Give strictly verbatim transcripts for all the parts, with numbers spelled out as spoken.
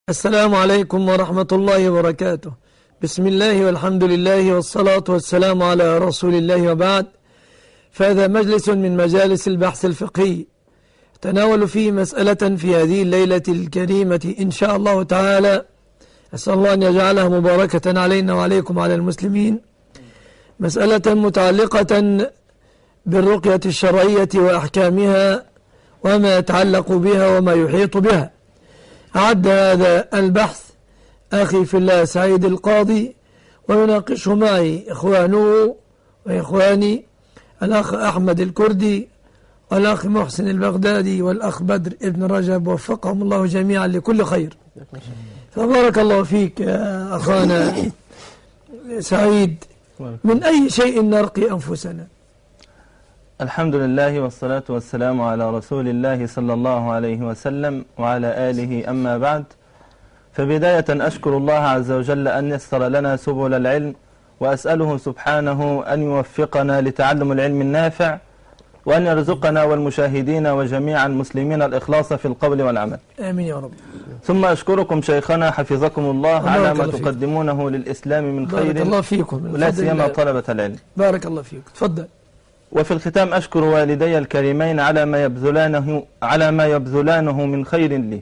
السلام عليكم ورحمة الله وبركاته. بسم الله والحمد لله والصلاة والسلام على رسول الله وبعد. فهذا مجلس من مجالس البحث الفقهي تناول فيه مسألة في هذه الليلة الكريمة إن شاء الله تعالى. أسأل الله أن يجعلها مباركة علينا وعليكم على المسلمين. مسألة متعلقة بالرقية الشرعية وأحكامها وما يتعلق بها وما يحيط بها. أعد هذا البحث أخي في الله سعيد القاضي، ويناقشه معي إخوانه وإخواني الأخ أحمد الكردي والأخ محسن البغدادي والأخ بدر ابن رجب، وفقهم الله جميعا لكل خير. فبارك الله فيك يا أخانا سعيد. من أي شيء نرقي أنفسنا؟ الحمد لله والصلاة والسلام على رسول الله صلى الله عليه وسلم وعلى آله. أما بعد، فبداية أشكر الله عز وجل أن يسر لنا سبل العلم، وأسأله سبحانه أن يوفقنا لتعلم العلم النافع، وأن يرزقنا والمشاهدين وجميع المسلمين الإخلاص في القول والعمل. آمين يا رب. ثم أشكركم شيخنا حفظكم الله على ما تقدمونه للإسلام من خير، بارك الله فيكم، ولا سيما طلبة العلم. بارك الله فيك. تفضل. وفي الختام أشكر والدي الكريمين على ما يبذلانه على ما يبذلانه من خير لي.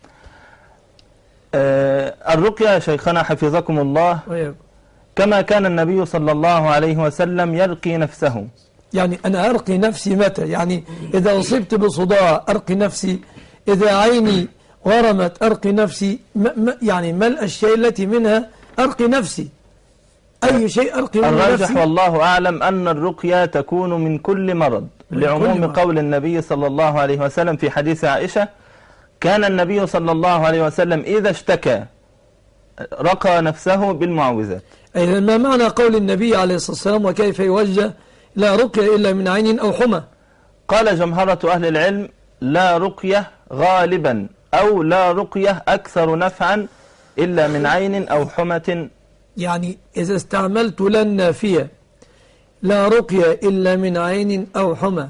آه الرقية شيخنا حفظكم الله وياك. كما كان النبي صلى الله عليه وسلم يرقي نفسه. يعني أنا أرقي نفسي متى؟ يعني إذا أصبت بصداع أرقي نفسي، إذا عيني ورمت أرقي نفسي، ما يعني ما الأشياء التي منها أرقي نفسي؟ أي شيء أرقي من الراجح نفسي؟ والله أعلم أن الرقية تكون من كل مرض، لعموم قول النبي صلى الله عليه وسلم في حديث عائشة: كان النبي صلى الله عليه وسلم إذا اشتكى رقى نفسه بالمعوذات. أي ما معنى قول النبي عليه الصلاة والسلام: وكيف يوجه لا رقية إلا من عين أو حمى؟ قال جمهرة أهل العلم: لا رقية غالبا، أو لا رقية أكثر نفعا إلا من عين أو حمى. يعني إذا استعملت لا النافية، لا رقية إلا من عين أو حمى،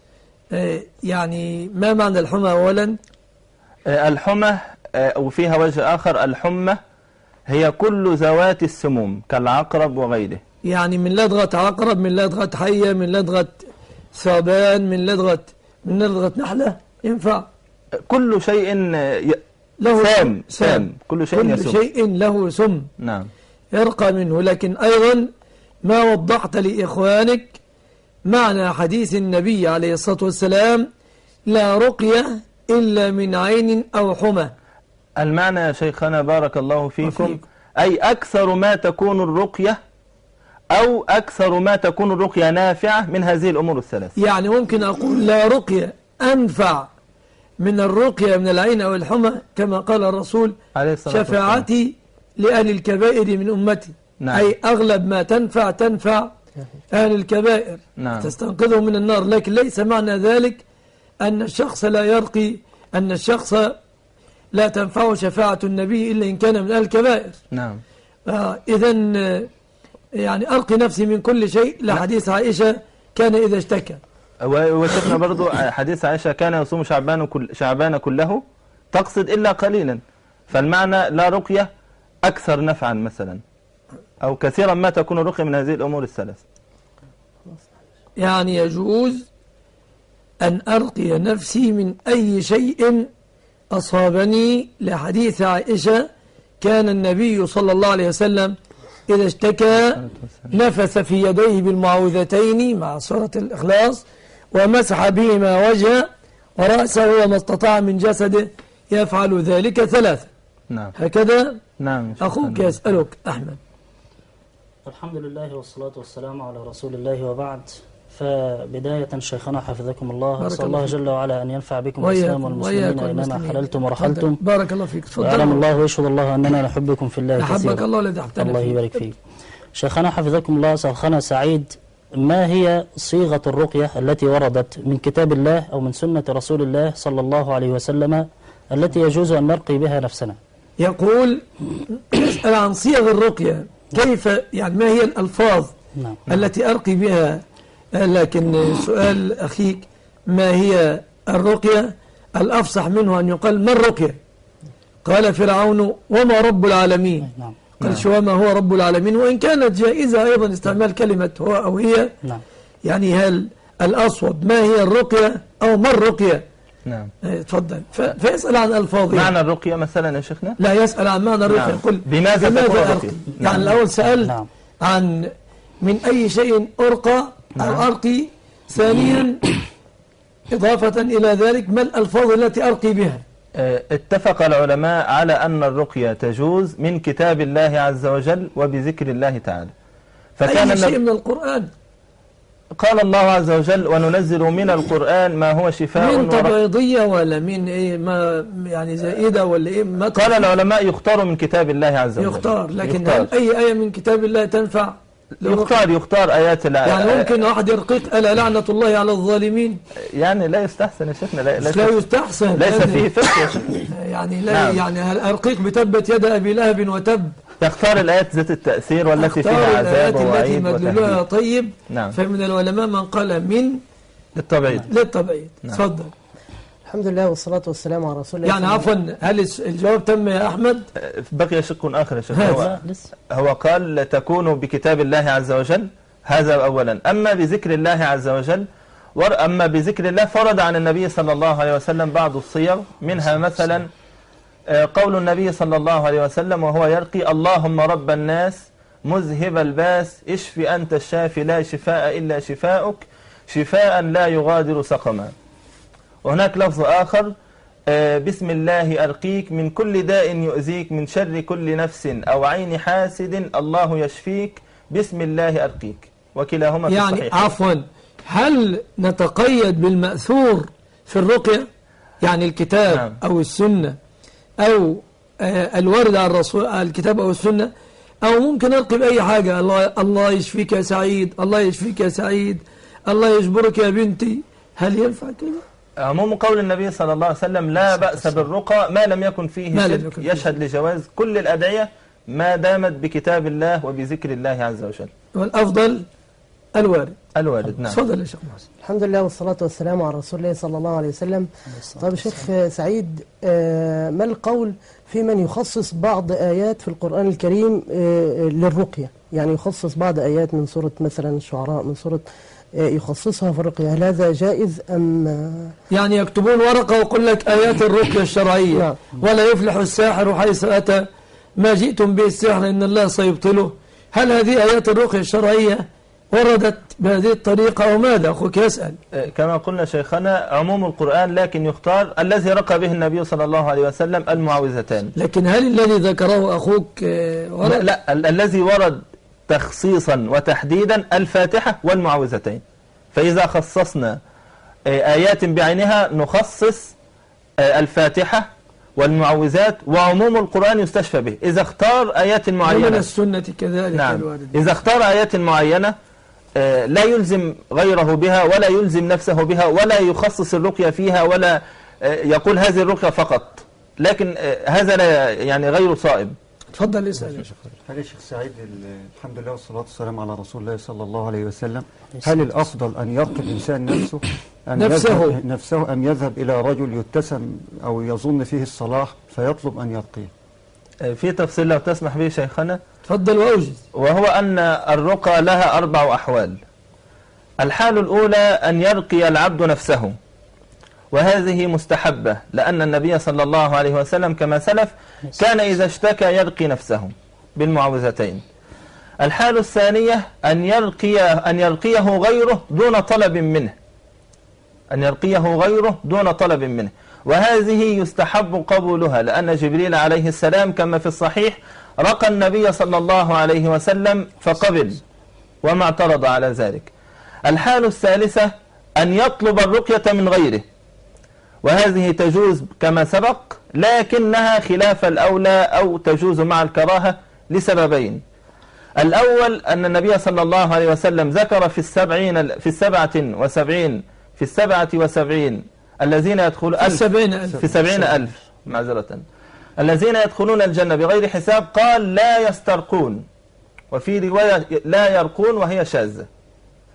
يعني ما معنى الحمى أولا؟ الحمى وفيها وجه آخر: الحمى هي كل ذوات السموم كالعقرب وغيره. يعني من لدغة عقرب، من لدغة حية، من لدغة ثعبان، من لدغة من لدغة نحلة، ينفع كل شيء ي... له سام سام كل شيء كل يسم. شيء له سم، نعم، يرقى منه. لكن أيضا ما وضحت لإخوانك معنى حديث النبي عليه الصلاة والسلام: لا رقية إلا من عين أو حمى. المعنى يا شيخنا بارك الله فيكم وفيك. أي أكثر ما تكون الرقية أو أكثر ما تكون الرقية نافعة من هذه الأمور الثلاث. يعني ممكن أقول لا رقية أنفع من الرقية من العين أو الحمى، كما قال الرسول: شفاعتي لأهل الكبائر من أمتي. نعم. أي أغلب ما تنفع تنفع أهل الكبائر. نعم. تستنقذهم من النار. لكن ليس معنى ذلك أن الشخص لا يرقي، أن الشخص لا تنفعه شفاعة النبي إلا إن كان من أهل الكبائر. نعم. آه إذن يعني أرقي نفسي من كل شيء. لحديث عائشة: كان إذا اشتكى. وشفنا برضو حديث عائشة: كان يصوم شعبان كل شعبان كله، تقصد إلا قليلا. فالمعنى لا رقية أكثر نفعا مثلا، أو كثيرا ما تكون الرقية من هذه الأمور الثلاث. يعني يجوز أن أرقي نفسي من أي شيء أصابني، لحديث عائشة: كان النبي صلى الله عليه وسلم إذا اشتكى نفث في يديه بالمعوذتين مع سورة الإخلاص، ومسح بهما وجهه ورأسه وما استطاع من جسده، يفعل ذلك ثلاثة. نعم. هكذا. نعم. أخوك يسألك أحمد. الحمد لله والصلاة والسلام على رسول الله وبعد. فبداية شيخنا حفظكم الله، أسأل الله جل وعلا أن ينفع بكم الإسلام والمسلمين أينما حللتم ورحلتم. بارك الله فيك. وأعلم الله ويشهد الله أننا نحبكم في الله كثيرا. أحبك الله الذي أحببتنا. الله يبارك فيك. شيخنا حفظكم الله، شيخنا سعيد، ما هي صيغة الرقية التي وردت من كتاب الله أو من سنة رسول الله صلى الله عليه وسلم التي يجوز أن نرقي بها نفسنا؟ يقول يسأل عن صيغ الرقية، كيف يعني ما هي الألفاظ نعم. التي أرقي بها. لكن سؤال أخيك: ما هي الرقية؟ الأفصح منه أن يقال: ما الرقية؟ قال فرعون وما رب العالمين. نعم. قال شو ما هو رب العالمين، وإن كانت جائزة أيضا استعمال كلمة هو أو هي. نعم. يعني هل الأصوب ما هي الرقية أو ما الرقية؟ نعم. تفضل. فيسأل عن ألفاظها. معنى الرقية مثلا يا شيخنا؟ لا، يسأل عن معنى الرقية. نعم. قل بماذا, بماذا أرقي؟ أرقي؟ يعني الأول سأل نعم. عن من أي شيء أرقى نعم. أو أرقي. ثانيا إضافة إلى ذلك ما الألفاظ التي أرقي بها؟ اتفق العلماء على أن الرقية تجوز من كتاب الله عز وجل وبذكر الله تعالى. فكان أي شيء من القرآن. قال الله عز وجل وننزل من القرآن ما هو شفاء. من تبعيضية ولا من إيه، ما يعني زائدة ولا إيه؟ ما قال العلماء يختار من كتاب الله عز وجل. يختار، لكن يختار. هل أي آية من كتاب الله تنفع؟ يختار يختار آيات الله. يعني ممكن واحد يرقيق ألا لعنة الله على الظالمين؟ يعني لا يستحسن يا شيخنا. لا, لا يستحسن. ليس فيه فقه يا شيخنا. يعني لا. نعم. يعني هل أرقيق بتبت يد أبي لهب وتب؟ تختار الآيات ذات التأثير والتي فيها عذاب ووعيد مدلولها طيب. نعم. فمن العلماء من قال من للتبعيد. للتبعيد. نعم. تفضل. الحمد لله والصلاة والسلام على رسول الله. يعني عفوا، هل الجواب تم يا أحمد؟ بقي شق آخر يا شيخ. هو, هو قال تكون بكتاب الله عز وجل، هذا أولا. أما بذكر الله عز وجل، أما بذكر الله فرد عن النبي صلى الله عليه وسلم بعض الصيغ، منها مثلا قول النبي صلى الله عليه وسلم وهو يرقي اللهم رب الناس مذهب الباس اشف أنت الشافي لا شفاء إلا شفاؤك شفاء لا يغادر سقما. وهناك لفظ آخر بسم الله أرقيك من كل داء يؤذيك من شر كل نفس أو عين حاسد الله يشفيك بسم الله أرقيك. وكلاهما في يعني الصحيح. عفوا، هل نتقيد بالمأثور في الرقية؟ يعني الكتاب نعم. أو السنة أو الورد على الرسول الكتاب أو السنة، أو ممكن أرقي بأي حاجة؟ الله الله يشفيك يا سعيد، الله يشفيك يا سعيد، الله يجبرك يا بنتي. هل ينفع كده؟ عموم قول النبي صلى الله عليه وسلم لا بأس بالرقى ما لم يكن فيه شرك، يشهد لجواز كل الأدعية ما دامت بكتاب الله وبذكر الله عز وجل. والأفضل الوارد. الوارد. نعم. تفضل يا شيخ محسن. الحمد لله والصلاة والسلام على رسول الله صلى الله عليه وسلم. طيب يا شيخ سعيد، ما القول في من يخصص بعض آيات في القرآن الكريم للرقية؟ يعني يخصص بعض آيات من سورة مثلا الشعراء، من سورة يخصصها في الرقية، هل هذا جائز أم؟ يعني يكتبون ورقة ويقول لك آيات الرقية الشرعية. نعم. ولا يفلح الساحر حيث أتى، ما جئتم به السحر إن الله سيبطله. هل هذه آيات الرقية الشرعية وردت بهذه الطريقة أو ماذا؟ أخوك يسأل. كما قلنا شيخنا عموم القرآن، لكن يختار الذي رقى به النبي صلى الله عليه وسلم المعوذتان. لكن هل الذي ذكره أخوك ورد؟ لا, لا الذي ورد تخصيصا وتحديدا الفاتحة والمعوذتين. فإذا خصصنا آيات بعينها نخصص الفاتحة والمعوذات، وعموم القرآن يستشفى به. إذا اختار آيات معينة ومن السنة كذلك. نعم. إذا اختار آيات معينة لا يلزم غيره بها ولا يلزم نفسه بها ولا يخصص الرقية فيها ولا يقول هذه الرقية فقط، لكن هذا لا يعني غير صائب. تفضل اسأل. هل يا شيخ سعيد، الحمد لله والصلاة والسلام على رسول الله صلى الله عليه وسلم، هل الأفضل أن يرقي الإنسان نفسه أم نفسه. نفسه أم يذهب إلى رجل يتسم أو يظن فيه الصلاح فيطلب أن يرقيه؟ في تفصيل لو تسمح به شيخنا. تفضل وأوجز. وهو أن الرقى لها أربع أحوال. الحال الأولى أن يرقي العبد نفسه، وهذه مستحبة لأن النبي صلى الله عليه وسلم كما سلف كان إذا اشتكى يرقي نفسه بالمعوذتين. الحال الثانية أن يرقي أن يرقيه غيره دون طلب منه، أن يرقيه غيره دون طلب منه، وهذه يستحب قبولها لأن جبريل عليه السلام كما في الصحيح رقى النبي صلى الله عليه وسلم فقبل وما اعترض على ذلك. الحال الثالثة أن يطلب الرقية من غيره، وهذه تجوز كما سبق لكنها خلاف الأولى أو تجوز مع الكراهة لسببين. الأول أن النبي صلى الله عليه وسلم ذكر في السبعين في السبعة وسبعين في السبعة وسبعين الذين يدخلون في السبعين ألف في سبعين ألف معذرة الذين يدخلون الجنة بغير حساب، قال لا يسترقون، وفي رواية لا يرقون وهي شاذة.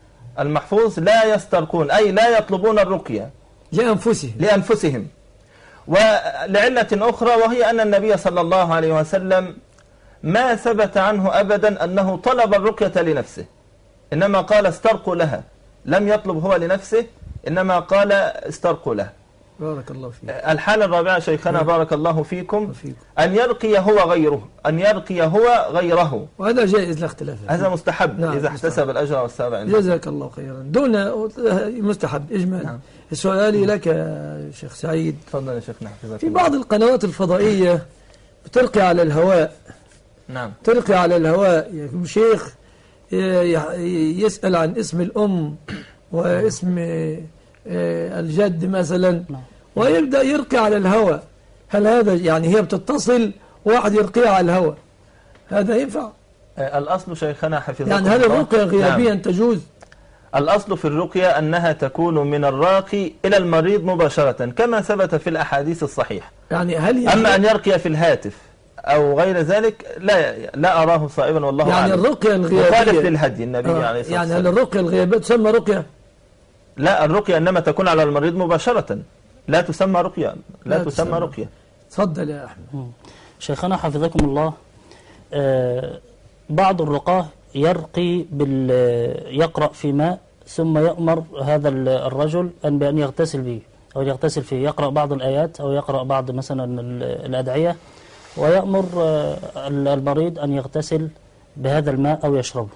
المحفوظ لا يسترقون أي لا يطلبون الرقية لأنفسهم لأنفسهم ولعلة أخرى، وهي أن النبي صلى الله عليه وسلم ما ثبت عنه أبدا أنه طلب الرقية لنفسه، إنما قال استرقوا لها، لم يطلب هو لنفسه إنما قال استرقوا لها. بارك الله فيك. الحالة الرابعة شيخنا بارك الله فيكم أن يرقي هو غيره، أن يرقي هو غيره، وهذا جائز لا اختلاف، هذا مستحب. نعم. إذا احتسب الأجر والثواب عنده. جزاك الله خيرا. دون مستحب إجمال. نعم. سؤالي لك يا شيخ سعيد، تفضل يا شيخنا حفظك. في بعض القنوات الفضائية بتلقي على الهواء، نعم، تلقي على الهواء يكون شيخ يسأل عن اسم الأم واسم الجد مثلا، ويبدأ يرقي على الهواء. هل هذا يعني هي بتتصل واحد يرقي على الهواء، هذا ينفع؟ الأصل شيخنا حفظكم يعني هل الرقية غيابيا نعم. تجوز؟ الأصل في الرقية أنها تكون من الراقي إلى المريض مباشرة كما ثبت في الأحاديث الصحيحة. يعني هل أما أن يرقي في الهاتف أو غير ذلك لا لا أراه صائبا والله يعني أعلم. يعني الرقية الغيابية مخالف للهدي النبي آه عليه الصلاة يعني والسلام. هل الرقية الغيابية تسمى رقية؟ لا، الرقية إنما تكون على المريض مباشرة، لا تسمى رقية، لا, لا تسمى, تسمى رقية. تفضل يا أحمد. شيخنا حفظكم الله، آه بعض الرقاه يرقي بال يقرأ في ماء ثم يأمر هذا الرجل أن بأن يغتسل به أو يغتسل فيه، يقرأ بعض الآيات أو يقرأ بعض مثلا الأدعية، ويأمر المريض أن يغتسل بهذا الماء أو يشربه.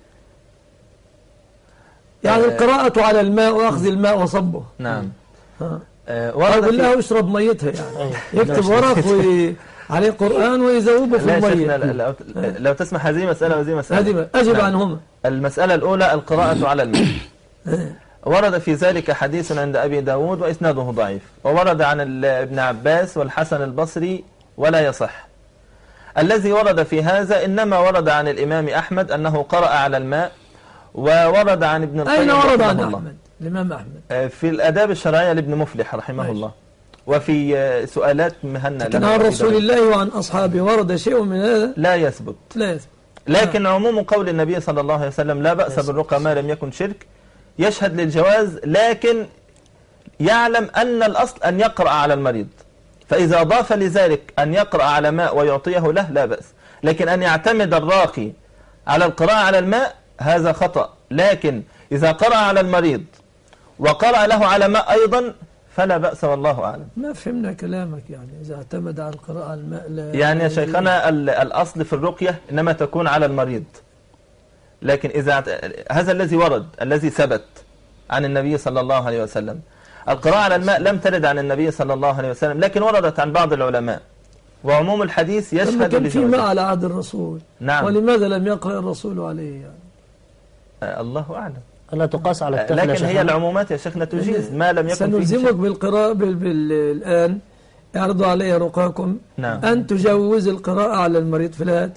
يعني القراءة على الماء وأخذ الماء وصبه. نعم. ورد بالله يشرب ميتها، يعني يكتب ورق عليه قرآن ويذوبه في المية. لو, لو تسمح هذه مسألة وهذه مسألة. هذه أجب نعم. عنهما. المسألة الأولى القراءة على الماء. ورد في ذلك حديث عند أبي داود وإسناده ضعيف، وورد عن ابن عباس والحسن البصري ولا يصح. الذي ورد في هذا إنما ورد عن الإمام أحمد أنه قرأ على الماء، وورد عن ابن القيم. أين ورد عن أحمد؟ الإمام أحمد في الآداب الشرعية لابن مفلح رحمه ماشي. الله، وفي سؤالات مهنا كان عن رسول الله وعن أصحابه ورد شيء من هذا؟ لا يثبت. لا يثبت. لكن عموم قول النبي صلى الله عليه وسلم لا بأس بالرقى ما لم يكن شرك يشهد للجواز، لكن يعلم أن الأصل أن يقرأ على المريض، فإذا ضاف لذلك أن يقرأ على ماء ويعطيه له لا بأس، لكن أن يعتمد الراقي على القراءة على الماء هذا خطأ. لكن إذا قرأ على المريض وقرأ له على ماء أيضا فلا بأس والله أعلم. ما فهمنا كلامك، يعني إذا اعتمد على القراءة على الماء لا يعني يا شيخنا الأصل في الرقية إنما تكون على المريض، لكن إذا هذا الذي ورد الذي ثبت عن النبي صلى الله عليه وسلم. القراءة على الماء لم ترد عن النبي صلى الله عليه وسلم، لكن وردت عن بعض العلماء، وعموم الحديث يشهد كان في ماء على عهد الرسول. نعم. ولماذا لم يقرأ الرسول عليه يعني؟ آه الله أعلم. لا تقاس على التفل. لكن هي العمومات يا شيخنا تجيز ما لم يكن فيه. سنلزمك بالقراءة بال... بال... الآن يعرض علي رقاكم. نعم. أن تجوز القراءة على المريض في الهاتف.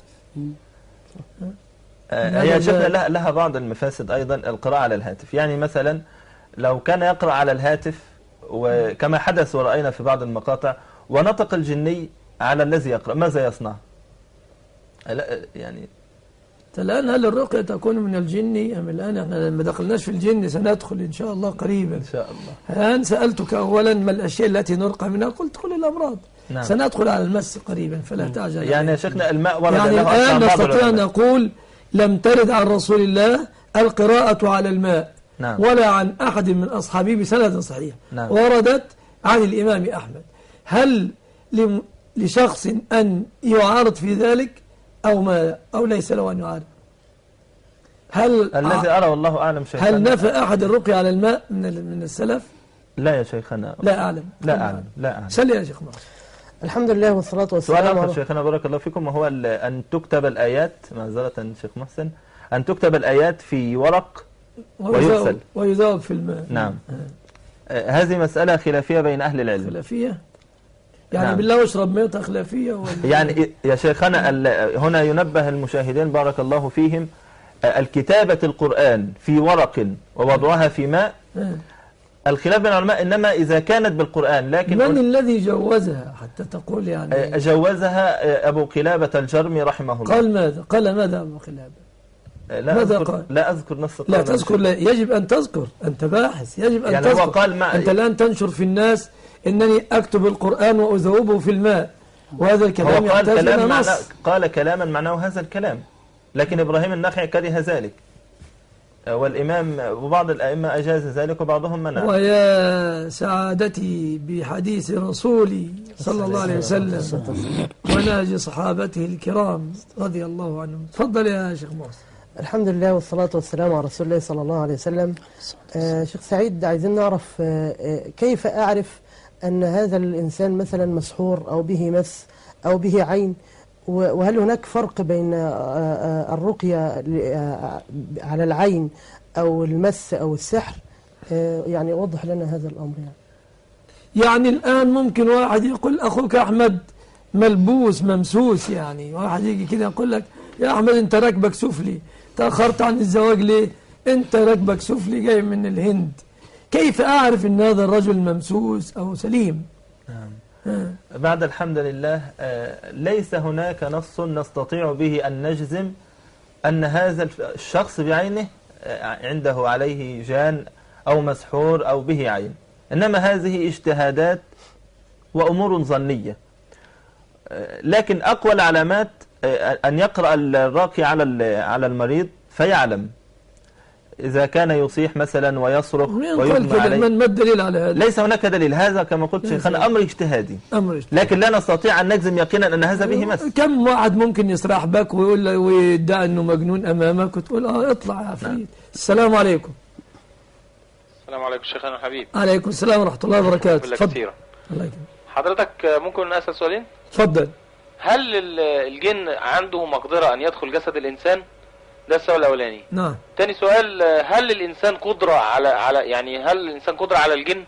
آه هي شيخنا لها, لها بعض المفاسد أيضا القراءة على الهاتف. يعني مثلا لو كان يقرأ على الهاتف وكما حدث ورأينا في بعض المقاطع ونطق الجني على الذي يقرأ، ماذا يصنع؟ لا يعني الآن هل الرقية تكون من الجن أم الآن احنا ما دخلناش في الجن، سندخل إن شاء الله قريبا. إن شاء الله. الآن سألتك أولا ما الأشياء التي نرقى منها، قلت كل الأمراض. نعم. سندخل على المس قريبا فلا تعجل. يعني يا شيخنا الماء ورد يعني الآن نستطيع أن نقول لم ترد عن رسول الله القراءة على الماء. نعم. ولا عن أحد من أصحابه بسند صحيح. نعم. وردت عن الإمام أحمد. هل لشخص أن يعارض في ذلك أو ما أو ليس له أن يعارض؟ هل الذي أرى والله أعلم شيخنا، هل نفى أحد الرقية على الماء من من السلف؟ لا يا شيخنا، لا أعلم. لا أعلم. لا أعلم. سل يا شيخ محسن. الحمد لله والصلاة والسلام. سؤال آخر شيخنا بارك الله فيكم، وهو أن تكتب الآيات، معذرة شيخ محسن، أن تكتب الآيات في ورق ويغسل ويذاب في الماء. نعم. آه. هذه مسألة خلافية بين أهل العلم. خلافية؟ يعني نعم. بالله واشرب ميتة خلافية ولا يعني يا شيخنا هنا ينبه المشاهدين بارك الله فيهم، الكتابة القرآن في ورق ووضعها في ماء الخلاف بين العلماء إنما إذا كانت بالقرآن. لكن من الذي جوزها حتى تقول يعني؟ جوزها أبو قلابة الجرمي رحمه الله. قال ماذا؟ قال ماذا أبو قلابة؟ لا ماذا أذكر قال؟ لا أذكر نص لا تذكر، لا يجب أن تذكر، أنت باحث يجب أن يعني تذكر. هو قال ما أنت الآن تنشر في الناس إنني أكتب القرآن وأذوبه في الماء، وهذا الكلام يحتاج إلى نص. قال كلاما معناه هذا الكلام، لكن إبراهيم النخعي كره ذلك، والإمام وبعض الأئمة أجاز ذلك وبعضهم منع. ويا سعادتي بحديث رسولي صلى الله عليه وسلم ونهج صحابته الكرام رضي الله عنهم. تفضل يا شيخ محسن. الحمد لله والصلاة والسلام على رسول الله صلى الله عليه وسلم. آه شيخ سعيد، عايزين نعرف آه كيف أعرف أن هذا الإنسان مثلا مسحور أو به مس أو به عين، وهل هناك فرق بين الرقية على العين أو المس أو السحر؟ يعني وضح لنا هذا الأمر. يعني يعني الآن ممكن واحد يقول أخوك أحمد ملبوس ممسوس، يعني واحد يجي كده يقول لك يا أحمد أنت ركبك سفلي، تأخرت عن الزواج ليه؟ أنت ركبك سفلي جاي من الهند. كيف أعرف أن هذا الرجل ممسوس أو سليم؟ نعم. بعد الحمد لله ليس هناك نص نستطيع به أن نجزم أن هذا الشخص بعينه عنده عليه جان أو مسحور أو به عين، إنما هذه اجتهادات وأمور ظنية. لكن أقوى العلامات أن يقرأ الراقي على على المريض فيعلم إذا كان يصيح مثلا ويصرخ ويغمى عليه. من ما الدليل على هذا؟ ليس هناك دليل، هذا كما قلت شيخنا أمر اجتهادي، أمر اجتهادي. لكن لا نستطيع أن نجزم يقينا أن هذا به مس. كم واحد ممكن يسرح بك ويقول له ويدعي أنه مجنون أمامك وتقول آه اطلع يا عفريت. نعم. السلام عليكم. السلام عليكم شيخنا الحبيب. عليكم السلام ورحمة الله وبركاته. تفضل. الله يكرمك. حضرتك ممكن أسأل سؤالين؟ تفضل. هل الجن عنده مقدرة أن يدخل جسد الإنسان؟ ده السؤال الأولاني. نعم. تاني سؤال، هل الإنسان قدرة على على يعني هل الإنسان قدرة على الجن؟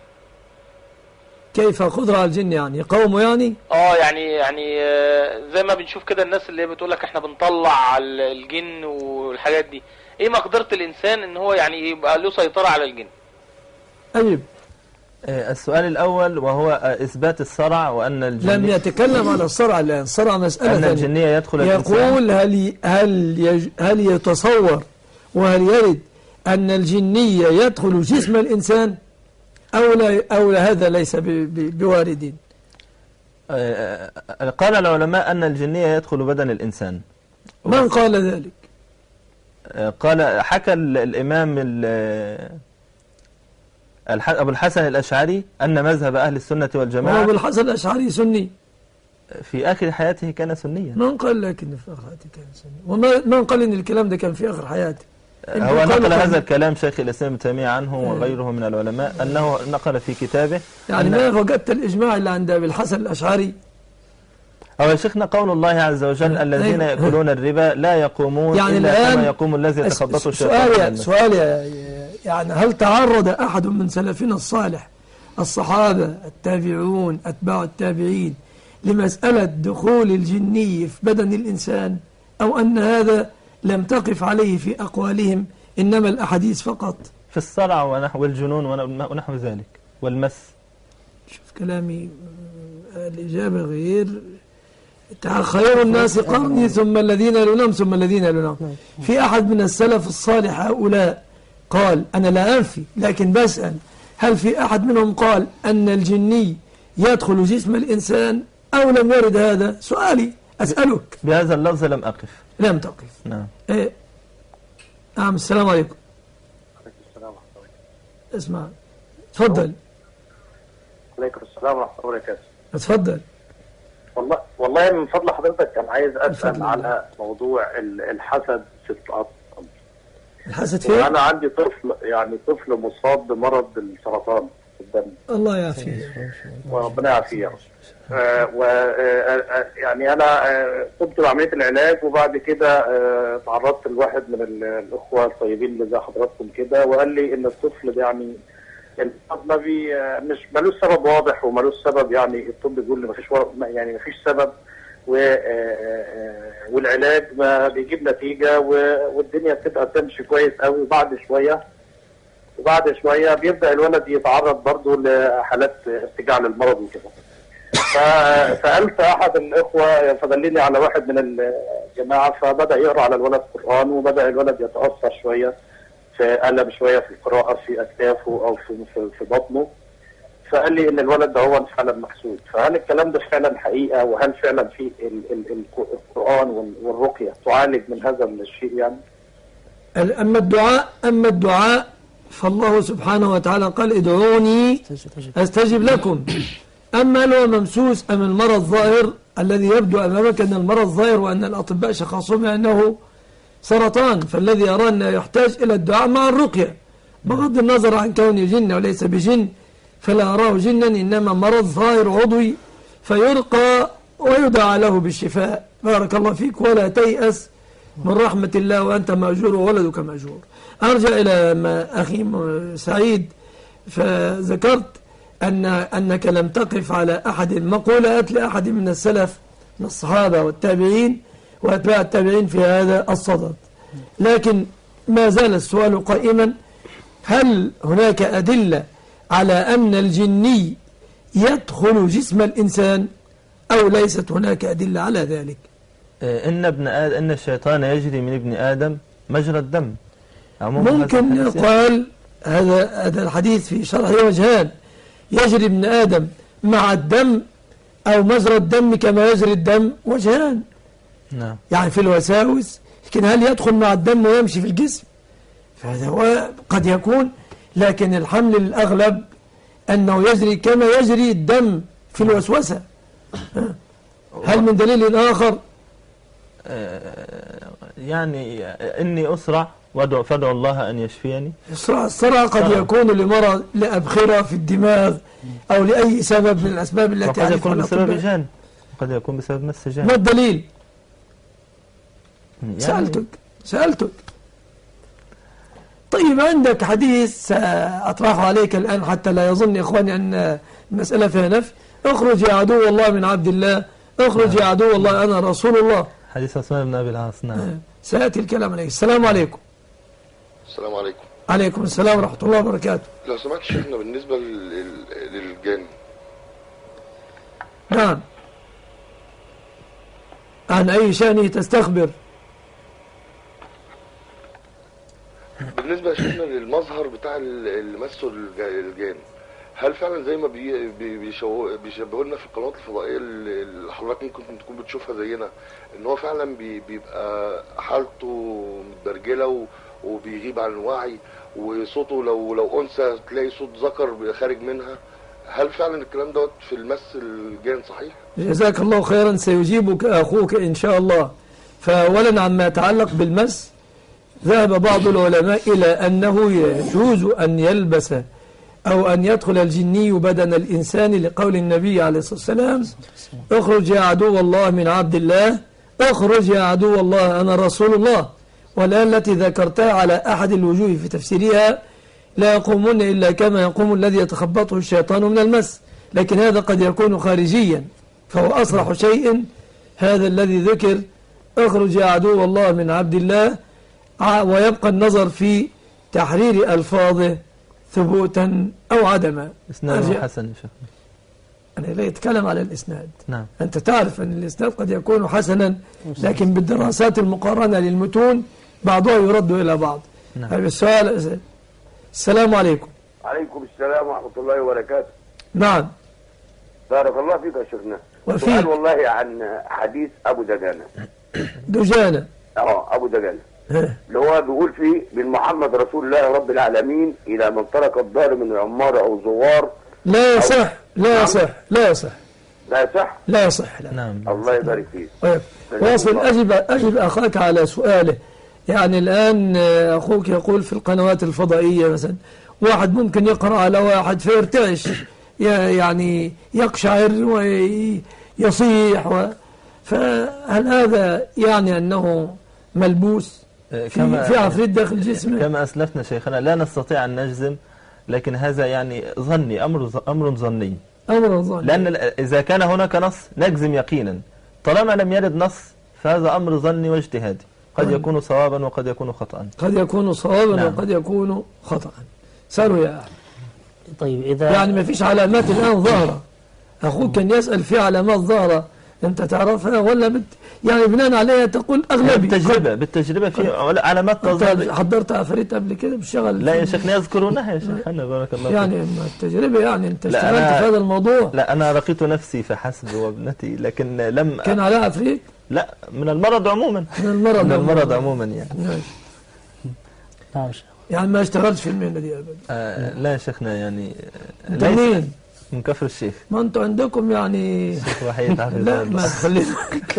كيف قدرة على الجن؟ يعني قومه يعني؟ اه يعني يعني زي ما بنشوف كده الناس اللي بتقول لك احنا بنطلع الجن والحاجات دي، ايه مقدرة الإنسان ان هو يعني يبقى له سيطرة على الجن؟ أجب. السؤال الأول وهو إثبات الصرع، وأن الجن لم يتكلم على الصرع الآن، الصرع مسألة أن الجنية يدخل يقول هل هل يج هل يتصور وهل يرد أن الجنية يدخل جسم الإنسان أو لا أو هذا ليس بوارد؟ قال العلماء أن الجنية يدخل بدن الإنسان. من قال ذلك؟ قال حكى الإمام أبو الحسن الأشعري أن مذهب أهل السنة والجماعة. أبو الحسن الأشعري سني؟ في آخر حياته كان سنيا. من قال لكن في آخر حياته كان سني؟ ومن قال إن الكلام ده كان في آخر حياته؟ هو نقل هذا الكلام شيخ الإسلام ابن تيمية عنه وغيره من العلماء، أنه نقل في كتابه. يعني ما وجدت الإجماع اللي عند أبي الحسن الأشعري؟ أو يا شيخنا قول الله عز وجل الذين يأكلون الربا لا يقومون يعني إلا كما يقوم الذي يتخبطه الشيطان. سؤال سؤال يعني هل تعرض أحد من سلفنا الصالح الصحابة التابعون أتباع التابعين لمسألة دخول الجني في بدن الإنسان، أو أن هذا لم تقف عليه في أقوالهم إنما الأحاديث فقط؟ في الصرع ونحو الجنون ونحو ذلك والمس. شوف كلامي، الإجابة غير. خير الناس قرني ثم الذين يلونهم ثم الذين يلونهم. في أحد من السلف الصالح هؤلاء قال، أنا لا أنفي لكن بسأل، هل في أحد منهم قال أن الجني يدخل جسم الإنسان أو لم يرد هذا؟ سؤالي أسألك. بهذا اللفظ لم أقف. لم تقف. نعم. إيه. نعم. السلام عليكم. عليكم السلام ورحمة الله. اسمع. تفضل. عليكم السلام ورحمة الله وبركاته. تفضل. والله والله من فضل حضرتك كان عايز أسأل على موضوع الحسد في الأطفال. الحسد فيه؟ أنا عندي طفل، يعني طفل مصاب بمرض السرطان في الدم. الله يعافيه. وربنا يعافيه. آه و آه يعني أنا آه قمت بعملية العلاج، وبعد كده آه تعرضت لواحد من الأخوة الطيبين اللي زي حضراتكم كده، وقال لي إن الطفل ده يعني ما بي مش ملوش سبب واضح وملوش سبب، يعني الطب بيقول لي مفيش يعني مفيش سبب، والعلاج ما بيجيب نتيجة، والدنيا بتبقى تمشي كويس قوي. وبعد شوية وبعد شوية بيبدأ الولد يتعرض برضه لحالات ارتجاع للمرض وكده. فسألت أحد الإخوة فدلني على واحد من الجماعة، فبدأ يقرأ على الولد قرآن، وبدأ الولد يتأثر شوية، في ألم شوية في القراءة في أكتافه أو في في, في بطنه. فقال لي ان الولد ده هو فعلا محسود. فهل الكلام ده فعلا حقيقه؟ وهل فعلا في ال ال ال القران وال- والرقيه تعالج من هذا الشيء يعني؟ أما الدعاء أما الدعاء فالله سبحانه وتعالى قال ادعوني أستجب لكم. أما لو ممسوس أم المرض ظاهر الذي يبدو أمامك أن المرض ظاهر وأن الأطباء شخصوا بأنه سرطان، فالذي يرى أنه يحتاج إلى الدعاء مع الرقية بغض النظر عن كونه جن وليس بجن، فلا أراه جنا إنما مرض ظاهر عضوي فيرقى ويدعى له بالشفاء. بارك الله فيك، ولا تيأس من رحمة الله وأنت مأجور وولدك مأجور. أرجع إلى ما أخي سعيد، فذكرت أن أنك لم تقف على أحد المقولات لأحد من السلف من الصحابة والتابعين وأتباع التابعين في هذا الصدد، لكن ما زال السؤال قائما: هل هناك أدلة على أن الجني يدخل جسم الإنسان أو ليست هناك أدلة على ذلك؟ إن ابن آدم إن الشيطان يجري من ابن آدم مجرى الدم. ممكن يقال هذا هذا الحديث في شرحه وجهان: يجري ابن آدم مع الدم أو مجرى الدم كما يجري الدم، وجهان. نعم. يعني في الوساوس، لكن هل يدخل مع الدم ويمشي في الجسم؟ فهذا هو قد يكون، لكن الحمل الأغلب أنه يجري كما يجري الدم في الوسوسة. هل من دليل آخر؟ يعني إني أسرع وادعو فادعو الله أن يشفيني. الصرع الصرع قد يكون لمرض لأبخرة في الدماغ أو لأي سبب من الأسباب التي قد يكون بسبب جان، قد يكون بسبب مس جان. ما الدليل؟ يعني سألتك سألتك طيب، عندك حديث سأطرحه عليك الآن حتى لا يظن إخواني أن المسألة فيها نفي: اخرج يا عدو الله من عبد الله، اخرج يا عدو الله أنا رسول الله. حديث عثمان بن أبي العاص. نعم. سيأتي الكلام عليه. السلام عليكم. السلام عليكم. عليكم السلام ورحمة الله وبركاته. لو سمحت شيخنا بالنسبة لل- للجن، نعم، عن أي شأنه تستخبر؟ بالنسبة شيخنا للمظهر بتاع ال- اللي مسوا الج- الجن، هل فعلا زي ما بي- بي- بيشو- بيشبهوا لنا في القنوات الفضائية اللي اللي حضرتك ممكن تكون بتشوفها زينا، ان هو فعلا بي- بيبقى حالته متبرجلة و- وبيغيب عن الوعي، وصوته لو لو انثى تلاقي صوت ذكر خارج منها؟ هل فعلا الكلام دوت في المس الجن صحيح؟ جزاك الله خيرا، سيجيبك أخوك إن شاء الله. فأولا عما يتعلق بالمس، ذهب بعض العلماء إلى أنه يجوز أن يلبس أو أن يدخل الجني بدن الإنسان لقول النبي عليه الصلاة والسلام: اخرج يا عدو الله من عبد الله، اخرج يا عدو الله أنا رسول الله. والآن التي ذكرتها على أحد الوجوه في تفسيرها: لا يقومون إلا كما يقوم الذي يتخبطه الشيطان من المس، لكن هذا قد يكون خارجيا، فهو أصرح شيء هذا الذي ذكر: اخرج يا عدو الله من عبد الله، ويبقى النظر في تحرير ألفاظه ثبوتا أو عدما. إسناده حسن يا شيخ. أنا لا يتكلم على الإسناد. نعم. أنت تعرف أن الإسناد قد يكون حسنا، لكن بالدراسات المقارنة للمتون بعضها يرد إلى بعض. نعم. هذا السؤال. السلام عليكم. عليكم السلام ورحمة الله وبركاته. نعم. بارك الله فيك يا شيخنا. وفي سؤال والله عن حديث أبو دجانة. دجانة. اه أبو دجانة اللي هو بيقول فيه: من محمد رسول الله رب العالمين إلى من ترك الدار من عمار أو زوار. لا يصح لا يصح لا يصح لا يصح لا يصح لا. نعم. الله يبارك فيك. طيب واصل. أجب أجب أخاك على سؤاله. يعني الآن أخوك يقول في القنوات الفضائية مثلا واحد ممكن يقرأ على واحد فيرتعش، يعني يقشعر ويصيح و... فهل هذا يعني أنه ملبوس في, في عفريت داخل جسمه؟ كما أسلفنا شيخنا لا نستطيع أن نجزم، لكن هذا يعني ظني، أمر أمر ظني. أمر ظني. لأن إذا كان هناك نص نجزم يقينا، طالما لم يرد نص فهذا أمر ظني واجتهادي، قد يكون صوابا وقد يكون خطأ. قد يكون صوابا نعم. وقد يكون خطأ. سألوا يا أحمد. طيب إذا يعني ما فيش علامات الآن ظاهرة. أخوك كان يسأل في علامات ظاهرة أنت تعرفها ولا بت يعني بناء عليها تقول أغلبي؟ بالتجربة بالتجربة في علامات تظهر. حضرت عفاريت قبل كده بشغل؟ لا يا شيخنا يذكرونها يا شيخنا بارك الله فيك. يعني التجربة يعني أنت اشتغلت في هذا الموضوع؟ لا أنا رقيت نفسي فحسب وابنتي، لكن لم كان عليها عفريت؟ لا من المرض عموما. من المرض من المرض عموما يعني. نعم. يعني ما اشتغلتش في المهنة دي أبدا؟ آه لا يا شيخنا يعني. أنت منين؟ من كفر الشيخ. ما أنتوا عندكم يعني شيخ وحيد حافظ لا ما تخلينا.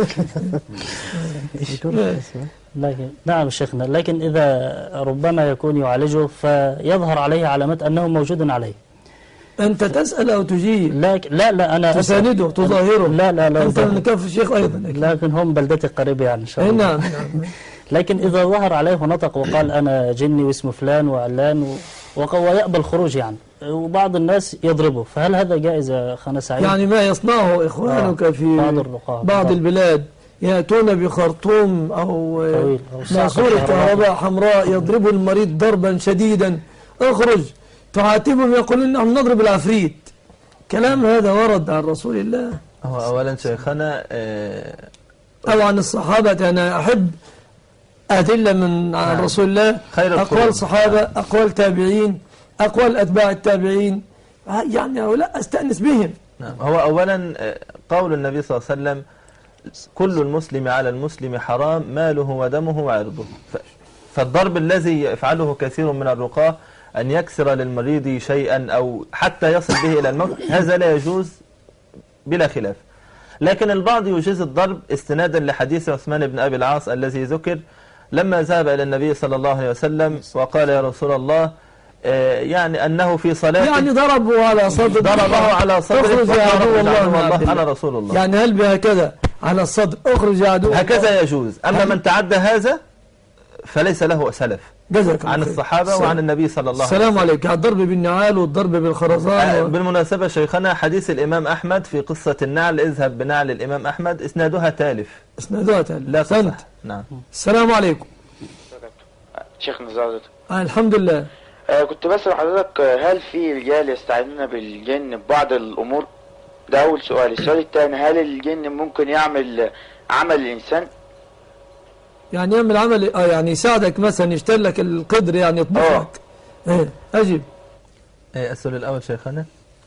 لكن نعم شيخنا، لكن إذا ربما يكون يعالجه فيظهر عليه علامات أنه موجود عليه. أنت تسأل أو تجيب؟ لا لا لا أنا تسانده تظاهره؟ لا لا لا أنت من كفر الشيخ أيضا؟ لكن هم بلدتي قريبة يعني إن شاء الله. نعم نعم. لكن إذا ظهر عليه نطق وقال أنا جني واسمه فلان وعلان ويقبل الخروج يعني، وبعض الناس يضربه، فهل هذا جائز يا أخانا سعيد؟ يعني ما يصنعه إخوانك آه. في بعض, بعض البلاد يأتون بخرطوم أو ماسورة كهرباء حمراء يضرب المريض ضربا شديدا، اخرج تعاتبهم يقولون نحن نضرب العفريت. كلام هذا ورد عن رسول الله؟ هو أولا شيخنا آه أو عن الصحابة. أنا أحب أدلة من عن رسول الله، أقوال صحابة، أقوال تابعين، أقوال أتباع التابعين، يعني هؤلاء أستأنس بهم. نعم. هو أولا قول النبي صلى الله عليه وسلم كل المسلم على المسلم حرام ماله ودمه وعرضه. فالضرب الذي يفعله كثير من الرقاة أن يكسر للمريض شيئا أو حتى يصل به إلى الموت، هذا لا يجوز بلا خلاف. لكن البعض يجيز الضرب استنادا لحديث عثمان بن أبي العاص الذي ذكر لما ذهب إلى النبي صلى الله عليه وسلم وقال يا رسول الله يعني أنه في صلاة يعني ضربه على صدر ضربه على صدر اخرج يا عدو الله, الله أنا رسول الله. يعني هل بهكذا على الصدر اخرج يا عدو هكذا يجوز. أما من تعدى هذا فليس له سلف عن الصحابة وعن النبي صلى الله عليه وسلم. السلام عليك. الضرب بالنعال والضرب بالخرزان و... بالمناسبة شيخنا حديث الإمام أحمد في قصة النعل اذهب بنعل الإمام أحمد إسنادها تالف. إسنادها تالف لا تصح. نعم. السلام عليكم شيخنا زادت. آه الحمد لله. آه كنت بسأل حضرتك هل في رجال يستعينون بالجن ببعض الأمور؟ ده أول سؤال. السؤال الثاني هل الجن ممكن يعمل عمل الإنسان؟ يعني يعمل عمل اه يعني يساعدك مثلا يشتغل لك القدر يعني يطبخك. ايه اجب. ايه السؤال الاول شيخنا.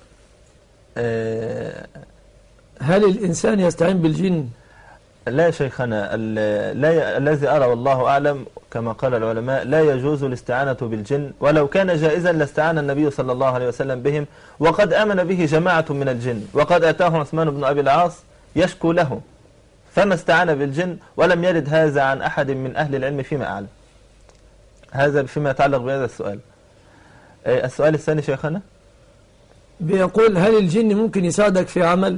ايه هل الانسان يستعين بالجن؟ لا يا شيخنا، لا الذي ارى والله اعلم كما قال العلماء لا يجوز الاستعانة بالجن، ولو كان جائزا لاستعان النبي صلى الله عليه وسلم بهم، وقد امن به جماعة من الجن، وقد اتاه عثمان بن ابي العاص يشكو له فما استعان بالجن، ولم يرد هذا عن أحد من أهل العلم فيما أعلم. هذا فيما يتعلق بهذا السؤال. السؤال الثاني شيخنا بيقول هل الجن ممكن يساعدك في عمل؟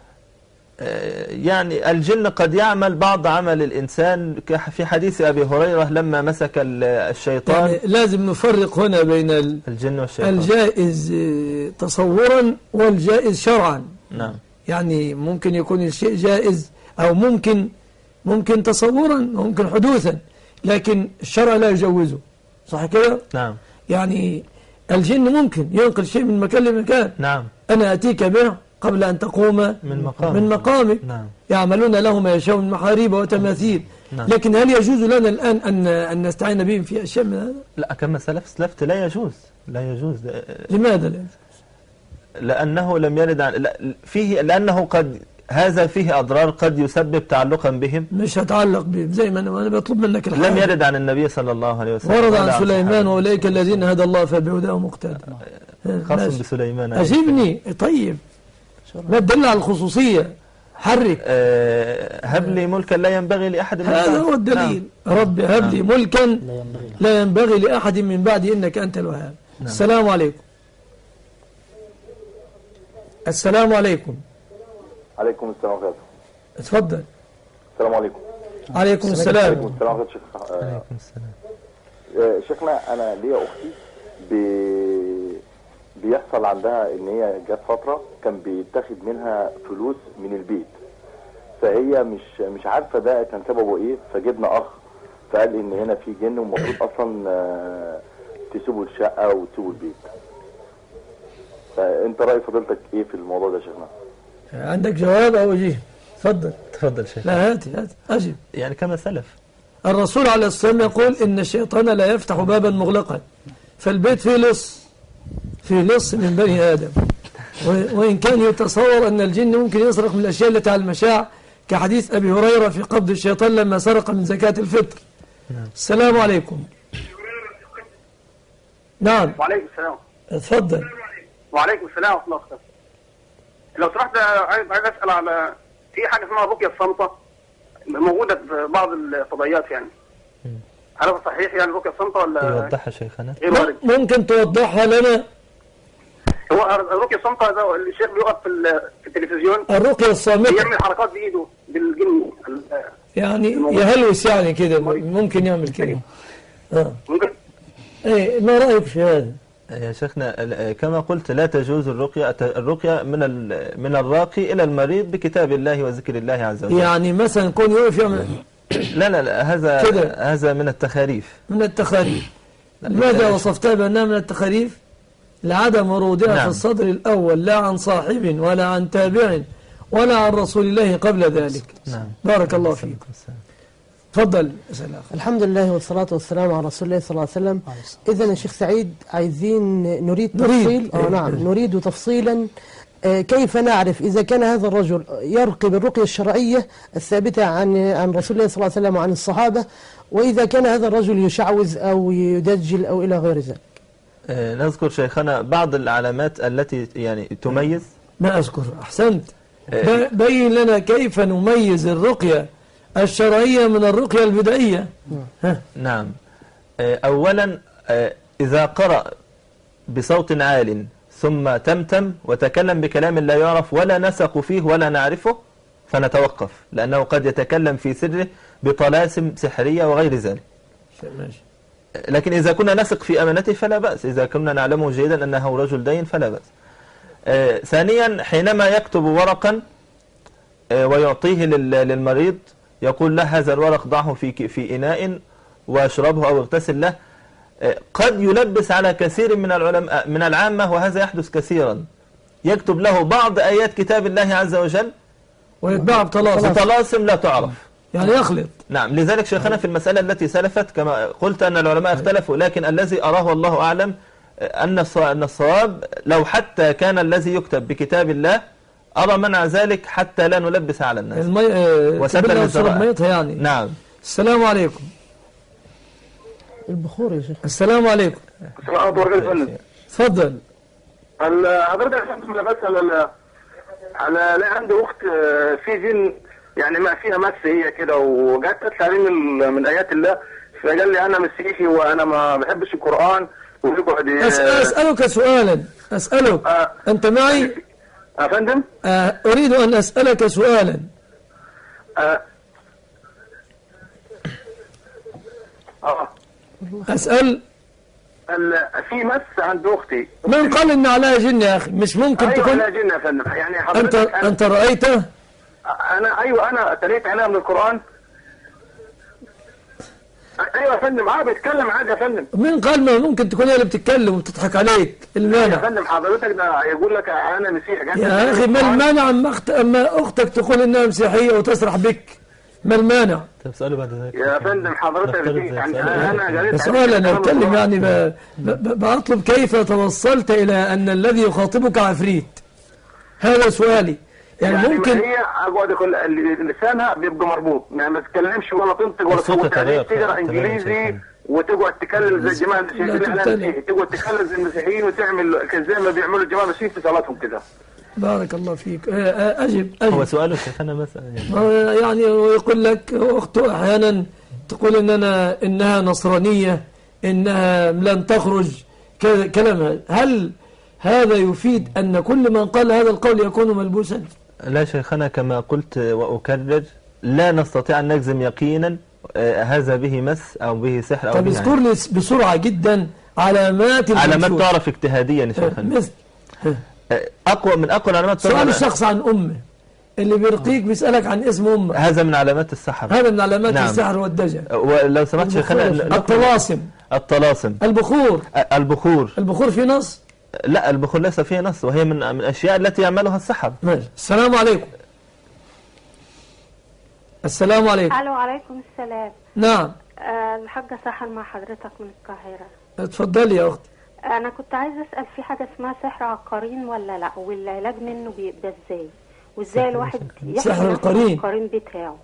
يعني الجن قد يعمل بعض عمل الإنسان في حديث أبي هريرة لما مسك الشيطان. يعني لازم نفرق هنا بين الجن والشيطان، الجائز تصورا والجائز شرعا. نعم. يعني ممكن يكون الشيء جائز أو ممكن ممكن تصورا ممكن حدوثا، لكن الشرع لا يجوزه، صح كده؟ نعم. يعني الجن ممكن ينقل شيء من مكان لمكان. نعم. أنا أتيك به قبل أن تقوم من مقامك, من مقامك. نعم. يعملون له ما يشاء من محاريب وتماثيل. نعم. لكن هل يجوز لنا الآن أن أن نستعين بهم في أشياء من هذا؟ لا كما سلف سلفت لا يجوز لا يجوز. لماذا لا يجوز؟ لأنه لم يرد عن لا فيه لأنه قد هذا فيه أضرار قد يسبب تعلقا بهم. مش هتعلق بهم زي ما أنا بطلب منك الحاجة. لم يرد عن النبي صلى الله عليه وسلم. ورد عن سليمان وأولئك الذين هدى الله فبهداه مقتدى. خاص بسليمان. أجيبني طيب. ما تدل على الخصوصية حرك. أه هب لي ملكا لا ينبغي لأحد من هذا هو الدليل. نعم. رب هب لي ملكا لا ينبغي لأحد من بعدي إنك أنت الوهاب. نعم. السلام عليكم. السلام عليكم. عليكم السلام ورحمة الله. اتفضل. السلام عليكم. عليكم السلام. عليكم السلام ورحمة الله. عليكم السلام. شيخنا أنا ليا أختي بي... بيحصل عندها إن هي جت فترة كان بيتاخد منها فلوس من البيت، فهي مش مش عارفة ده كان سببه إيه، فجبنا أخ فقال إن هنا في جن ومفروض أصلا تسيبوا الشقة وتسيبوا البيت. فأنت رأي فضيلتك إيه في الموضوع ده يا شيخنا؟ عندك جواب أو وجيه؟ تفضل تفضل شيخ. لا هاتي هاتي أجب. يعني كما سلف الرسول عليه الصلاة والسلام يقول إن الشيطان لا يفتح بابا مغلقا، فالبيت فيه لص، فيه لص من بني آدم، وإن كان يتصور أن الجن ممكن يسرق من الأشياء التي على المشاع كحديث أبي هريرة في قبض الشيطان لما سرق من زكاة الفطر. السلام عليكم. نعم. وعليكم السلام. اتفضل. وعليكم السلام ورحمة الله وبركاته. لو سمحت عايز عايز أسأل على في حاجة اسمها الرقية الصامتة موجودة في بعض الفضائيات يعني. هل هذا صحيح يعني الرقية الصامتة ولا؟ يوضحها شيخنا. ممكن توضحها لنا؟ هو الرقية الصامتة ده الشيخ بيقف في في التلفزيون. الرقية الصامتة بيعمل حركات بإيده بالجن. يعني يهلوس يعني كده ممكن يعمل كده. اه. ممكن. ايه ما رأيك في هذا؟ يا شيخنا كما قلت لا تجوز الرقية الرقية من من الراقي إلى المريض بكتاب الله وذكر الله عز وجل. يعني مثلا كون يقف يعمل لا لا لا هذا كده. هذا من التخاريف. من التخاريف. لماذا وصفتها بأنها من التخاريف؟ لعدم ورودها نعم. في الصدر الأول لا عن صاحب ولا عن تابع ولا عن رسول الله قبل ذلك. نعم. بارك الله فيك. تفضل. الحمد لله والصلاة والسلام على رسول الله صلى الله عليه وسلم. إذن يا شيخ سعيد عايزين نريد تفصيل آه نعم نريد تفصيلا آه كيف نعرف إذا كان هذا الرجل يرقي بالرقية الشرعية الثابتة عن عن رسول الله صلى الله عليه وسلم وعن الصحابة، وإذا كان هذا الرجل يشعوذ أو يدجل أو إلى غير ذلك. آه نذكر شيخنا بعض العلامات التي يعني تميز. ما أذكر. أحسنت. آه بين لنا كيف نميز الرقية الشرعية من الرقية البدعية. نعم. أولا إذا قرأ بصوت عال ثم تمتم وتكلم بكلام لا يعرف ولا نسق فيه ولا نعرفه فنتوقف، لأنه قد يتكلم في سره بطلاسم سحرية وغير ذلك. لكن إذا كنا نثق في أمانته فلا بأس، إذا كنا نعلمه جيدا أنه رجل دين فلا بأس. ثانيا حينما يكتب ورقا ويعطيه للمريض يقول له هذا الورق ضعه في في إناء واشربه أو اغتسل له، قد يلبس على كثير من العلماء من العامة، وهذا يحدث كثيرا. يكتب له بعض آيات كتاب الله عز وجل ويتباع بطلاسم بطلاسم لا تعرف، يعني يخلط. نعم. لذلك شيخنا في المسألة التي سلفت كما قلت أن العلماء اختلفوا، لكن الذي أراه والله أعلم أن أن الصواب لو حتى كان الذي يكتب بكتاب الله أرى منع ذلك حتى لا نلبس على الناس. المي... وسدا للذرائع يعني. نعم. السلام عليكم. البخور يا شيخ. السلام عليكم. السلام عليكم. تفضل. حضرتك بسأل على لا عندي أخت في جن يعني ما فيها مس هي كده، وجت تطلع لي من من آيات الله، فقال لي أنا مسيحي وأنا ما بحبش القرآن ويقعد. أسألك سؤالا أسألك آه. أنت معي؟ يا فندم؟ آه أريد أن أسألك سؤالا. آه. آه. أسأل. في مس عند أختي. من قال إن عليها جن يا أخي؟ مش ممكن أيوة تكون. عليها جن يا فندم. يعني حضرتك أنت أنا... أنت رأيته؟ أنا أيوة أنا تريت عليها من القرآن. ايوه يا فندم. اه بيتكلم عادي يا فندم. مين قال ما ممكن تكون هي اللي بتتكلم وبتضحك عليك؟ المانع يا فندم حضرتك ده يقول لك انا مسيحي. يا اخي ما المانع اما اخت اما اختك تقول انها مسيحيه وتسرح بك؟ ما المانع؟ طب اساله بعد ذلك يا فندم حضرتك يعني انا قريت سؤال انا بتكلم يعني ب... ب... بطلب كيف توصلت الى ان الذي يخاطبك عفريت؟ هذا سؤالي. يعني, يعني ممكن هي اقعد اقول لسانها بيبقى مربوط، يعني ما تتكلمش ولا تنطق ولا تصوت عليه، تقرا انجليزي وتقعد تتكلم زي الجماعه المسيحيين، تقعد تتكلم زي المسيحيين وتعمل زي ما بيعملوا الجماعه المسيحيين في صلاتهم كده. بارك الله فيك. اجب اجب. هو سؤاله شيخنا مثلا يعني يعني يقول لك اخته احيانا تقول ان انا انها نصرانيه، انها لن تخرج كذا كلام. هل هذا يفيد ان كل من قال هذا القول يكون ملبوسا؟ لا شيخنا كما قلت وأكرر لا نستطيع أن نجزم يقينا آه هذا به مس أو به سحر أو طب اذكر لي بسرعة جدا علامات علامات تعرف اجتهاديا يا شيخنا. مثل آه أقوى من أقوى العلامات. سؤال الشخص عن أمه اللي بيرقيك بيسألك عن اسم أمه، هذا من علامات السحر. هذا من علامات نعم. السحر والدجل. ولو سمحت شيخنا الطلاسم الطلاسم البخور البخور البخور في نص؟ لا البخور ليس فيه نص، وهي من من الأشياء التي يعملها السحر. ماشي. السلام عليكم. السلام عليكم. الو عليكم السلام. نعم. آه الحاجة سحر مع حضرتك من القاهرة. اتفضلي يا اختي. انا كنت عايزة اسأل في حاجة اسمها سحر عقارين ولا لا، والعلاج منه بيبقى ازاي، وازاي الواحد سحر القرين القرين بتاعه؟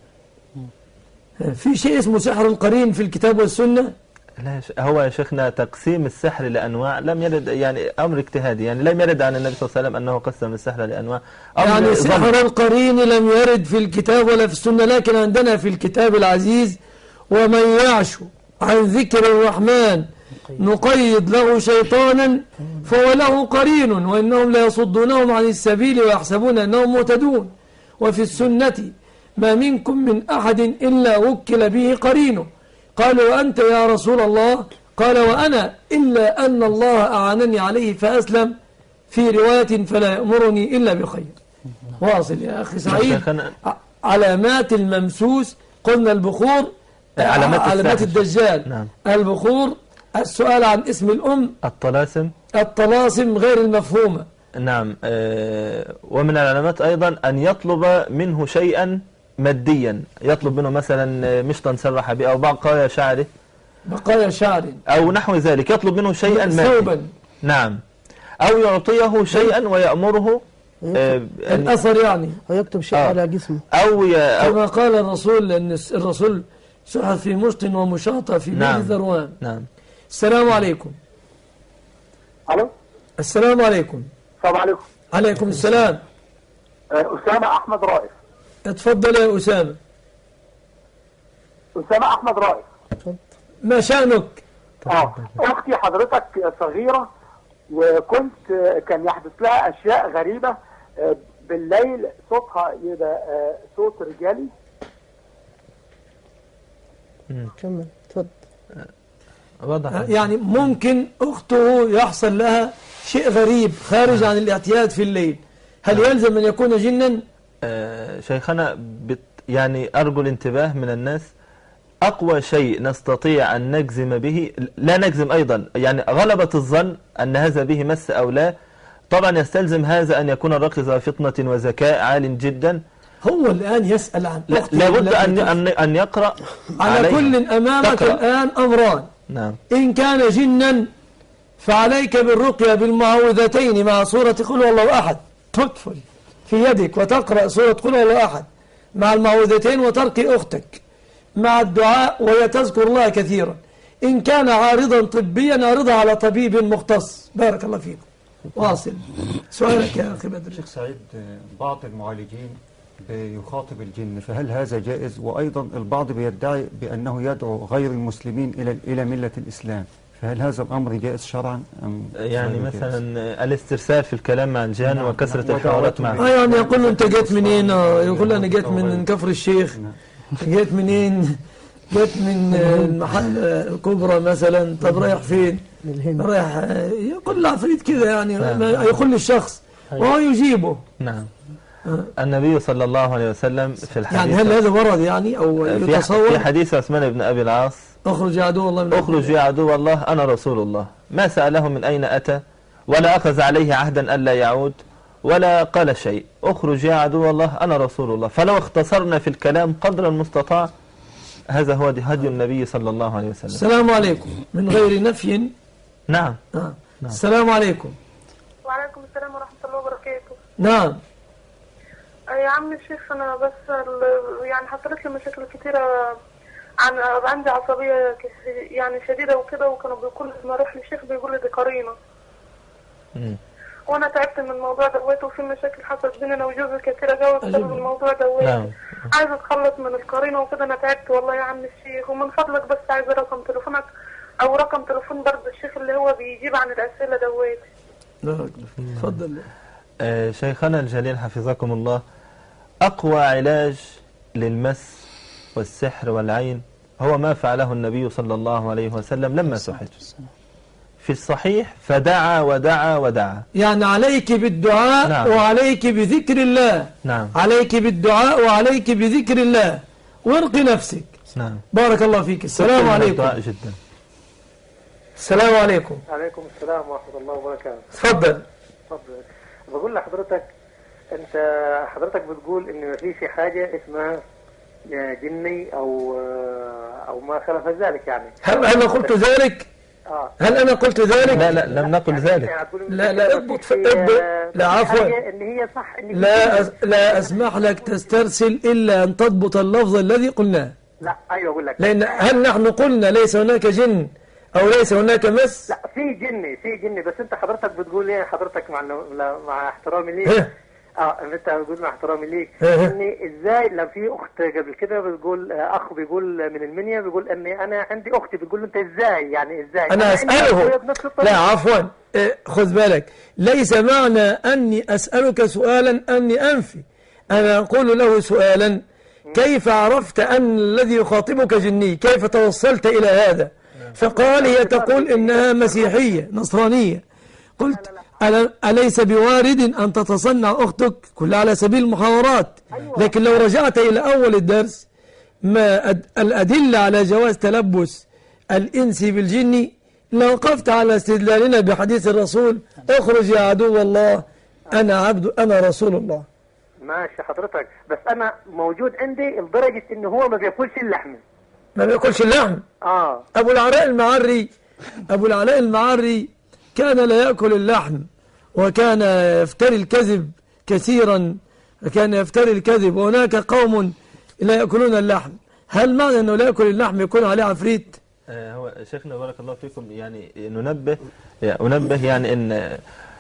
في شيء اسمه سحر القرين في الكتاب والسنة؟ لا هو يا شيخنا تقسيم السحر لأنواع لم يرد، يعني أمر اجتهادي، يعني لم يرد عن النبي صلى الله عليه وسلم أنه قسم السحر لأنواع. يعني سحر القرين لم يرد في الكتاب ولا في السنة، لكن عندنا في الكتاب العزيز ومن يعش عن ذكر الرحمن نقيد له شيطانا فهو له قرين وإنهم لا يصدونهم عن السبيل ويحسبون أنهم مهتدون. وفي السنة ما منكم من أحد إلا وكل به قرينه. قالوا وأنت يا رسول الله؟ قال وأنا إلا أن الله أعانني عليه فأسلم، في رواية فلا يأمرني إلا بخير. واصل يا أخي سعيد. علامات الممسوس قلنا البخور، علامات, علامات الدجال. نعم. البخور، السؤال عن اسم الأم، الطلاسم الطلاسم غير المفهومة. نعم. آه ومن العلامات أيضا أن يطلب منه شيئا ماديا، يطلب منه مثلا مشطا سرح به أو بقايا شعره، بقايا شعر أو نحو ذلك، يطلب منه شيئا ماديا. نعم. أو يعطيه شيئا ويأمره آه الأثر، يعني ويكتب شيء آه. على جسمه، أو, ي... كما قال الرسول أن الرسول سحر في مشط ومشاطة في نعم. بيت ذروان. نعم. السلام عليكم. الو السلام عليكم. السلام عليكم. عليكم السلام. أسامة أحمد رائف. اتفضل يا أسامة. أسامة أحمد رائف. ما شأنك؟ اه أختي حضرتك صغيرة، وكنت كان يحدث لها أشياء غريبة بالليل، صوتها يبقى صوت رجالي. كمل اتفضل. يعني ممكن أخته يحصل لها شيء غريب خارج عن الاعتياد في الليل، هل يلزم أن يكون جنا؟ آه شيخنا بت يعني أرجو الانتباه من الناس. أقوى شيء نستطيع أن نجزم به، لا نجزم أيضا، يعني غلبة الظن أن هذا به مس أو لا، طبعا يستلزم هذا أن يكون الرقي ذا فطنة وذكاء عال جدا. هو الآن يسأل عن لابد أن أن أن يقرأ على كل. أمامك تقرأ. الآن أمران. نعم. إن كان جنا فعليك بالرقية بالمعوذتين مع سورة قل هو الله أحد، تطفل في يدك وتقرأ سورة قل هو الله أحد مع المعوذتين وترقي أختك مع الدعاء وهي تذكر الله كثيرا. إن كان عارضا طبيا عارضها على طبيب مختص. بارك الله فيكم. واصل سؤالك يا أخي بدر. شيخ سعيد، بعض المعالجين بيخاطب الجن، فهل هذا جائز؟ وأيضا البعض بيدعي بأنه يدعو غير المسلمين إلى إلى ملة الإسلام، فهل هذا الأمر جائز شرعا أم يعني مثلا الاسترسال في الكلام مع الجان؟ نعم. وكثرة الحوارات معه. اه يعني يقول له أنت جيت منين؟ يقول له أنا جيت من كفر الشيخ. جيت منين؟ جيت من المحل الكبرى مثلا. طب رايح فين؟ رايح. يقول العفريت كده يعني. يقول للشخص وهو يجيبه. نعم. النبي صلى الله عليه وسلم في الحديث، يعني هل هذا ورد يعني أو يتصور؟ في حديث عثمان بن أبي العاص: اخرج يا عدو الله من اخرج يا عدو الله أنا رسول الله، ما سأله من أين أتى ولا أخذ عليه عهدا ألا يعود ولا قال شيء، اخرج يا عدو الله أنا رسول الله. فلو اختصرنا في الكلام قدر المستطاع هذا هو هدي النبي صلى الله عليه وسلم. السلام عليكم. من غير نفي. نعم. آه. نعم. السلام عليكم. وعليكم السلام ورحمة الله وبركاته. نعم يا عم الشيخ، أنا بس يعني حصلت لي مشاكل كتيرة، عن عندي عصبية يعني شديدة وكده، وكانوا بيقولوا لما أروح للشيخ بيقول لي دي قرينة. وأنا تعبت من الموضوع دوت، وفي مشاكل حصلت بيننا وجوزي كتيرة جوه بسبب الموضوع دوت. نعم. عايزة أتخلص من القرينة وكده، أنا تعبت والله يا عم الشيخ، ومن فضلك بس عايزة رقم تليفونك أو رقم تليفون برضه الشيخ اللي هو بيجيب عن الأسئلة دوت. لا تفضل. آه شيخنا الجليل حفظكم الله، أقوى علاج للمس والسحر والعين هو ما فعله النبي صلى الله عليه وسلم لما سحر في الصحيح، فدعا ودعا ودعا. يعني عليك بالدعاء. نعم. وعليك بذكر الله. نعم. عليك بالدعاء وعليك بذكر الله وارقي نفسك. نعم. بارك الله فيك. السلام عليكم. جدا. السلام عليكم. عليكم السلام ورحمة الله وبركاته. تفضل. تفضل. بقول لحضرتك، انت حضرتك بتقول ان ما فيش حاجة اسمها جني او او ما خلف ذلك يعني. هل انا قلت ذلك؟ اه هل انا قلت ذلك؟ لا لا لم نقل ذلك. لا لا اضبط اضبط لا عفوا ان هي صح إن لا أس... لا اسمح لك تسترسل الا ان تضبط اللفظ الذي قلناه. لا ايوه اقول لك. لان هل نحن قلنا ليس هناك جن او ليس هناك مس؟ لا في جني في جني بس انت حضرتك بتقول ايه حضرتك مع مع احترامي ليك اه انت بتقول مع احترامي ليك اني ازاي لو في اخت قبل كده بتقول اخ بيقول من المنيا بيقول اني انا عندي اختي بتقول له انت ازاي يعني ازاي انا, أنا اساله لا عفوا خذ بالك ليس معنى اني اسالك سؤالا اني انفي انا اقول له سؤالا كيف عرفت ان الذي يخاطبك جني كيف توصلت الى هذا فقال هي تقول انها مسيحيه نصرانيه قلت أليس بوارد أن تتصنع أختك كل على سبيل المحاورات لكن لو رجعت إلى أول الدرس ما الأدلة على جواز تلبس الإنس بالجن لوقفت على استدلالنا بحديث الرسول اخرج يا عدو الله أنا عبد أنا رسول الله. ماشي حضرتك بس أنا موجود عندي لدرجة إنه هو ما بياكلش اللحم ما بياكلش اللحم آه أبو العلاء المعري أبو العلاء المعري كان لا يأكل اللحم وكان يفتري الكذب كثيرا كان يفتري الكذب وهناك قوم لا يأكلون اللحم هل معنى أنه لا يأكل اللحم يكون عليه عفريت؟ آه هو شيخنا بارك الله فيكم يعني ننبه أنبه يعني أن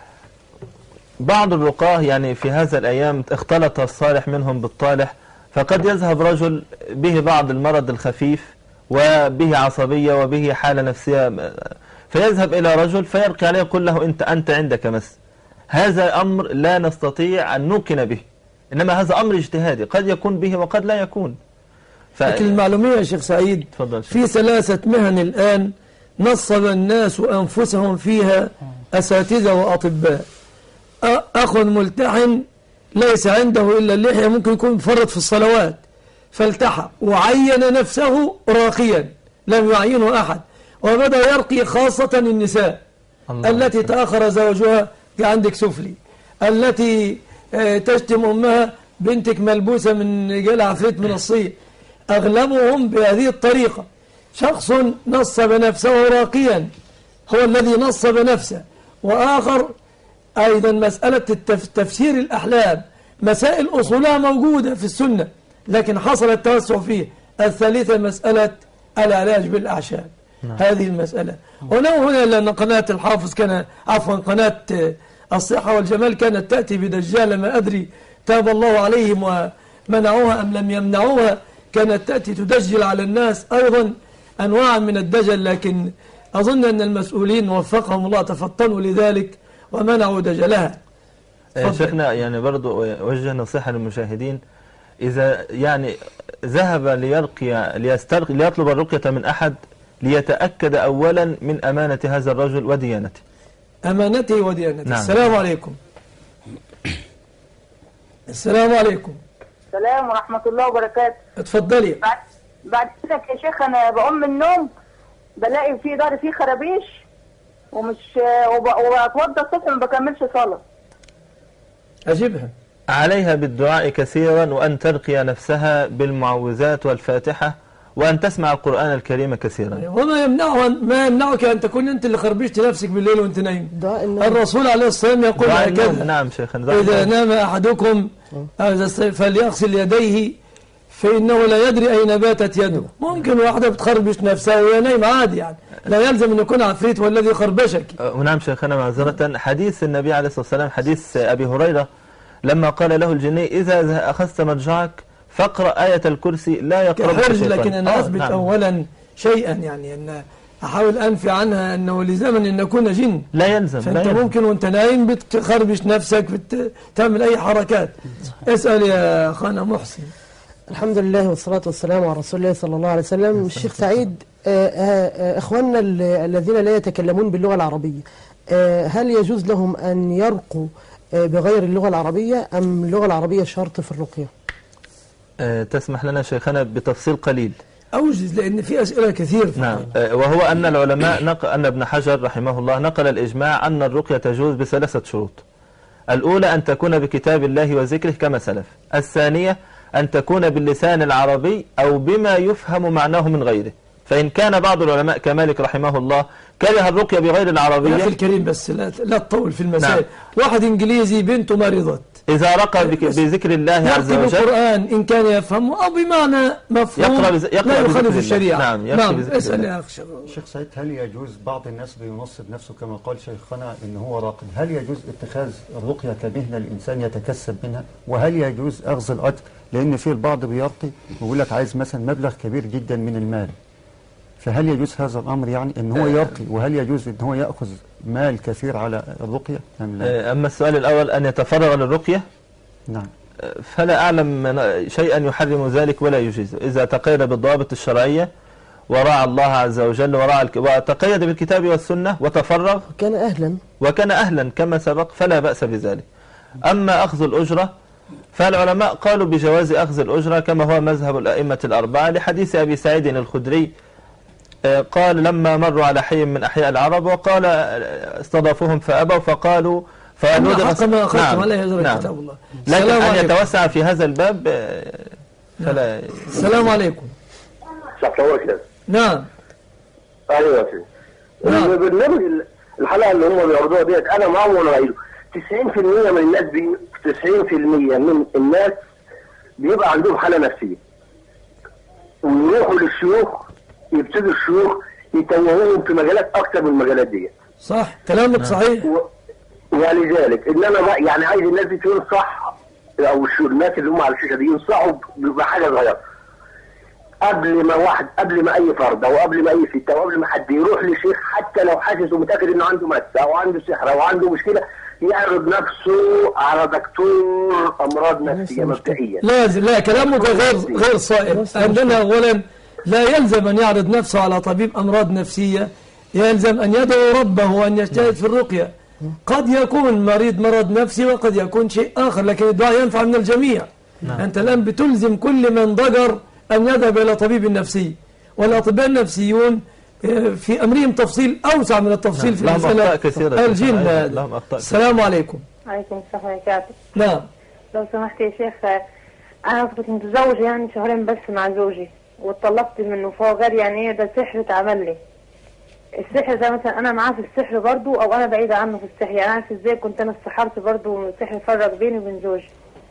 بعض الرقاه يعني في هذا الأيام اختلط الصالح منهم بالطالح فقد يذهب رجل به بعض المرض الخفيف وبه عصبية وبه حالة نفسية فيذهب إلى رجل فيرقي عليه يقول له أنت أنت عندك مس هذا أمر لا نستطيع أن نوقن به إنما هذا أمر اجتهادي قد يكون به وقد لا يكون ف... لكن المعلومية يا شيخ سعيد في ثلاثة مهن الآن نصب الناس أنفسهم فيها أساتذة وأطباء أخ ملتحن ليس عنده إلا اللحية ممكن يكون مفرط في الصلوات فالتحى وعين نفسه راقيا لم يعينه أحد وبدأ يرقي خاصة النساء التي تأخر زوجها عندك سفلي التي تشتم أمها بنتك ملبوسة من رجال عفريت من الصين أغلبهم بهذه الطريقة شخص نصب نفسه راقيا هو الذي نصب نفسه وآخر أيضا مسألة تفسير الأحلام مسائل أصولها موجودة في السنة لكن حصل التوسع فيه الثالثة مسألة العلاج بالأعشاب نعم. هذه المسألة هنا وهنا لأن قناة الحافظ كان عفوا قناة الصحة والجمال كانت تأتي بدجال ما أدري تاب الله عليهم ومنعوها أم لم يمنعوها كانت تأتي تدجل على الناس أيضا أنواعا من الدجل لكن أظن أن المسؤولين وفقهم الله تفطنوا لذلك ومنعوا دجلها. شيخنا يعني برضو وجه نصيحة للمشاهدين إذا يعني ذهب ليرقي ليسترقي ليطلب الرقية من أحد ليتأكد أولا من أمانة هذا الرجل وديانته أمانته وديانته نعم. السلام عليكم. السلام عليكم. السلام ورحمة الله وبركاته. اتفضلي. بعد بعد كده يا شيخ أنا بقوم من النوم بلاقي في داري فيه خرابيش ومش وبتوضى الصبح ما بكملش صلاة. أجيبها. عليها بالدعاء كثيرا وأن ترقي نفسها بالمعوذات والفاتحة وأن تسمع القرآن الكريم كثيرا. وما يمنعه ما يمنعك أن تكون أنت اللي خربشت نفسك بالليل وأنت نايم. الرسول عليه الصلاة والسلام يقول هكذا. نعم شيخنا. إذا نام أحدكم فليغسل يديه فإنه لا يدري أين باتت يده. ممكن واحدة بتخربش نفسها وهي نايمة عادي يعني لا يلزم أن يكون عفريت والذي خربشك. ونعم شيخنا معذرة حديث النبي عليه الصلاة والسلام حديث أبي هريرة لما قال له الجني إذا أخذت مضجعك فاقرأ آية الكرسي لا يقربك الشيطان. لكن أنا أثبت نعم. أولا شيئا يعني أن أحاول أنفي عنها أنه لزمن أن نكون جن لا يلزم فأنت لا يلزم. ممكن وأنت نايم بتخربش نفسك بتعمل أي حركات. اسأل يا أخانا محسن. الحمد لله والصلاة والسلام على رسول الله صلى الله عليه وسلم. الشيخ سعيد إخواننا الذين لا يتكلمون باللغة العربية هل يجوز لهم أن يرقوا بغير اللغة العربية أم اللغة العربية شرط في الرقية؟ أه تسمح لنا شيخنا بتفصيل قليل. أوجز لأن في أسئلة كثير. نعم أه وهو أن العلماء نقل أن ابن حجر رحمه الله نقل الإجماع أن الرقية تجوز بثلاثة شروط. الأولى أن تكون بكتاب الله وذكره كما سلف. الثانية أن تكون باللسان العربي أو بما يفهم معناه من غيره. فإن كان بعض العلماء كمالك رحمه الله كره الرقية بغير العربية. يا أخي الكريم بس لا, لا تطول في المسائل. نعم. واحد إنجليزي بنته مرضت، إذا رقى بذكر الله عز وجل يرقي القرآن إن كان يفهمه أو بمعنى مفهوم يقرأ بز... يقرأ لا يخالف الشريعة. نعم, نعم. اسأل يا أخي شيخ سعيد، هل يجوز بعض الناس بينصب نفسه كما قال شيخنا إن هو راقي، هل يجوز اتخاذ الرقية كمهنة الإنسان يتكسب منها؟ وهل يجوز أخذ الأجر؟ لأن في البعض بيرقي ويقول لك عايز مثلا مبلغ كبير جدا من المال، فهل يجوز هذا الأمر يعني إن هو يرقي، وهل يجوز إن هو يأخذ مال كثير على الرقية أم لا؟ أما السؤال الأول أن يتفرغ للرقية، نعم، فلا أعلم شيئا يحرم ذلك ولا يجيزه، إذا تقيد بالضوابط الشرعية وراعى الله عز وجل وراعى وتقيد بالكتاب والسنة وتفرغ كان أهلا وكان أهلا كما سبق فلا بأس بذلك. أما أخذ الأجرة فالعلماء قالوا بجواز أخذ الأجرة كما هو مذهب الأئمة الأربعة لحديث أبي سعيد الخدري قال لما مروا على حي من أحياء العرب وقال استضافوهم فأبوا فقالوا فنودر حق ما أخذتم نعم. عليه هجرة نعم. كتاب الله. لكن أن يتوسع في هذا الباب فلا. السلام عليكم. نعم. ايوه يا سيدي. البرنامج الحلقه اللي هم بيعرضوها ديت انا معاهم وانا قايله تسعين في المية من الناس بي تسعين في المية من الناس بيبقى عندهم حاله نفسيه ويروحوا للشيوخ، يبتدوا الشيوخ يتوهوهم في مجالات اكتر من المجالات ديت. صح كلامك صحيح. و... ولذلك ان انا بقى يعني عايز الناس دي تنصح، او الناس اللي هم على الشاشه دي ينصحوا بحاجه صغيره قبل ما واحد قبل ما اي فرد او قبل ما اي ست او قبل ما حد يروح لشيخ، حتى لو حاسس ومتاكد انه عنده مس او عنده سحر او عنده مشكله، يعرض نفسه على دكتور امراض نفسيه مبدئيا. لازم. لا كلامك غير غير صائب. عندنا اولا لا يلزم ان يعرض نفسه على طبيب امراض نفسيه، يلزم ان يدعو ربه وان يجتهد في الرقيه. قد يكون مريض مرض نفسي وقد يكون شيء اخر، لكن الدعاء ينفع من الجميع. نعم. انت الان بتلزم كل من ضجر أن يذهب إلى طبيب نفسي، والأطباء النفسيون في أمرهم تفصيل أوسع من التفصيل في مسألة الجن. السلام عليكم. عليكم السلام وبركاته. نعم. لو سمحت يا شيخ، أنا كنت متزوجة يعني شهرين بس مع زوجي واتطلقت منه، فهو قال يعني إيه ده سحر اتعمل لي. السحر ده مثلا أنا معاه في السحر برضو أو أنا بعيدة عنه في السحر، يعني أنا إزاي كنت أنا استحرت برضو السحر فرق بيني وبين زوجي.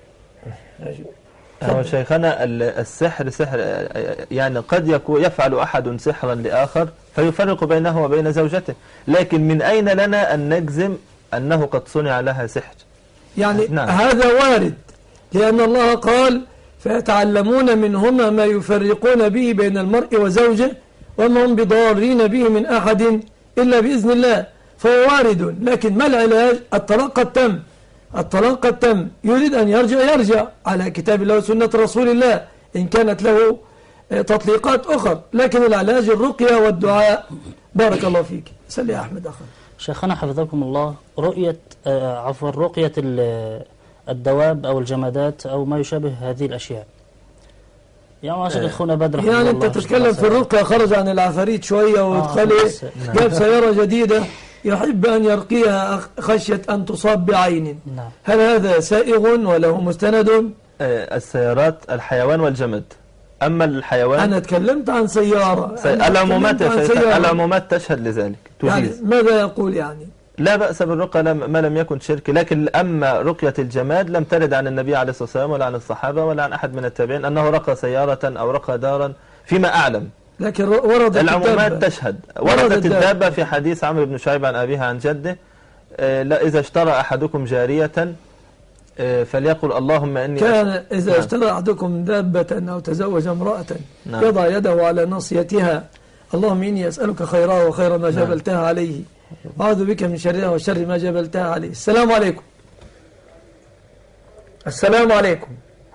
هو شيخنا السحر سحر، يعني قد يكون يفعل أحد سحرا لآخر فيفرق بينه وبين زوجته، لكن من أين لنا أن نجزم أنه قد صنع لها سحر؟ يعني نعم. هذا وارد، لأن الله قال فيتعلمون منهما ما يفرقون به بين المرء وزوجه وما هم بضارين به من أحد إلا بإذن الله، فهو وارد. لكن ما العلاج؟ الطلاق قد تم، الطلاق قد تم، يريد أن يرجع يرجع على كتاب الله وسنة رسول الله إن كانت له تطليقات أخرى، لكن العلاج الرقية والدعاء. بارك الله فيك. سل يا أحمد أخي. شيخنا حفظكم الله، رؤية عفوا رقية الدواب أو الجمادات أو ما يشابه هذه الأشياء، يعني ما شاء أخونا بدر يعني أنت تتكلم في الرقية خرج عن العفاريت شوية وادخل آه جاب سيارة جديدة يحب أن يرقيها خشية أن تصاب بعين. نعم. هل هذا سائغ وله مستند؟ آه السيارات الحيوان والجماد. أما الحيوان أنا تكلمت عن سيارة. سي... العمومات العمومات تشهد لذلك. يعني ماذا يقول يعني؟ لا بأس بالرقى ما لم يكن شرك، لكن أما رقية الجماد لم ترد عن النبي عليه الصلاة والسلام ولا عن الصحابة ولا عن أحد من التابعين أنه رقى سيارة أو رقى دارا فيما أعلم. لكن وردت العمومات تشهد. وردت الدابة في حديث عمرو بن شعيب عن أبيها عن جده آه لا إذا اشترى أحدكم جارية آه فليقل اللهم إني كان إذا اشترى أحدكم دابة أو تزوج امرأة نعم. يضع يده على ناصيتها اللهم إني أسألك خيرها وخير ما جبلتها نعم. عليه وأعوذ بك من شرها وشر ما جبلتها عليه. السلام عليكم. السلام عليكم.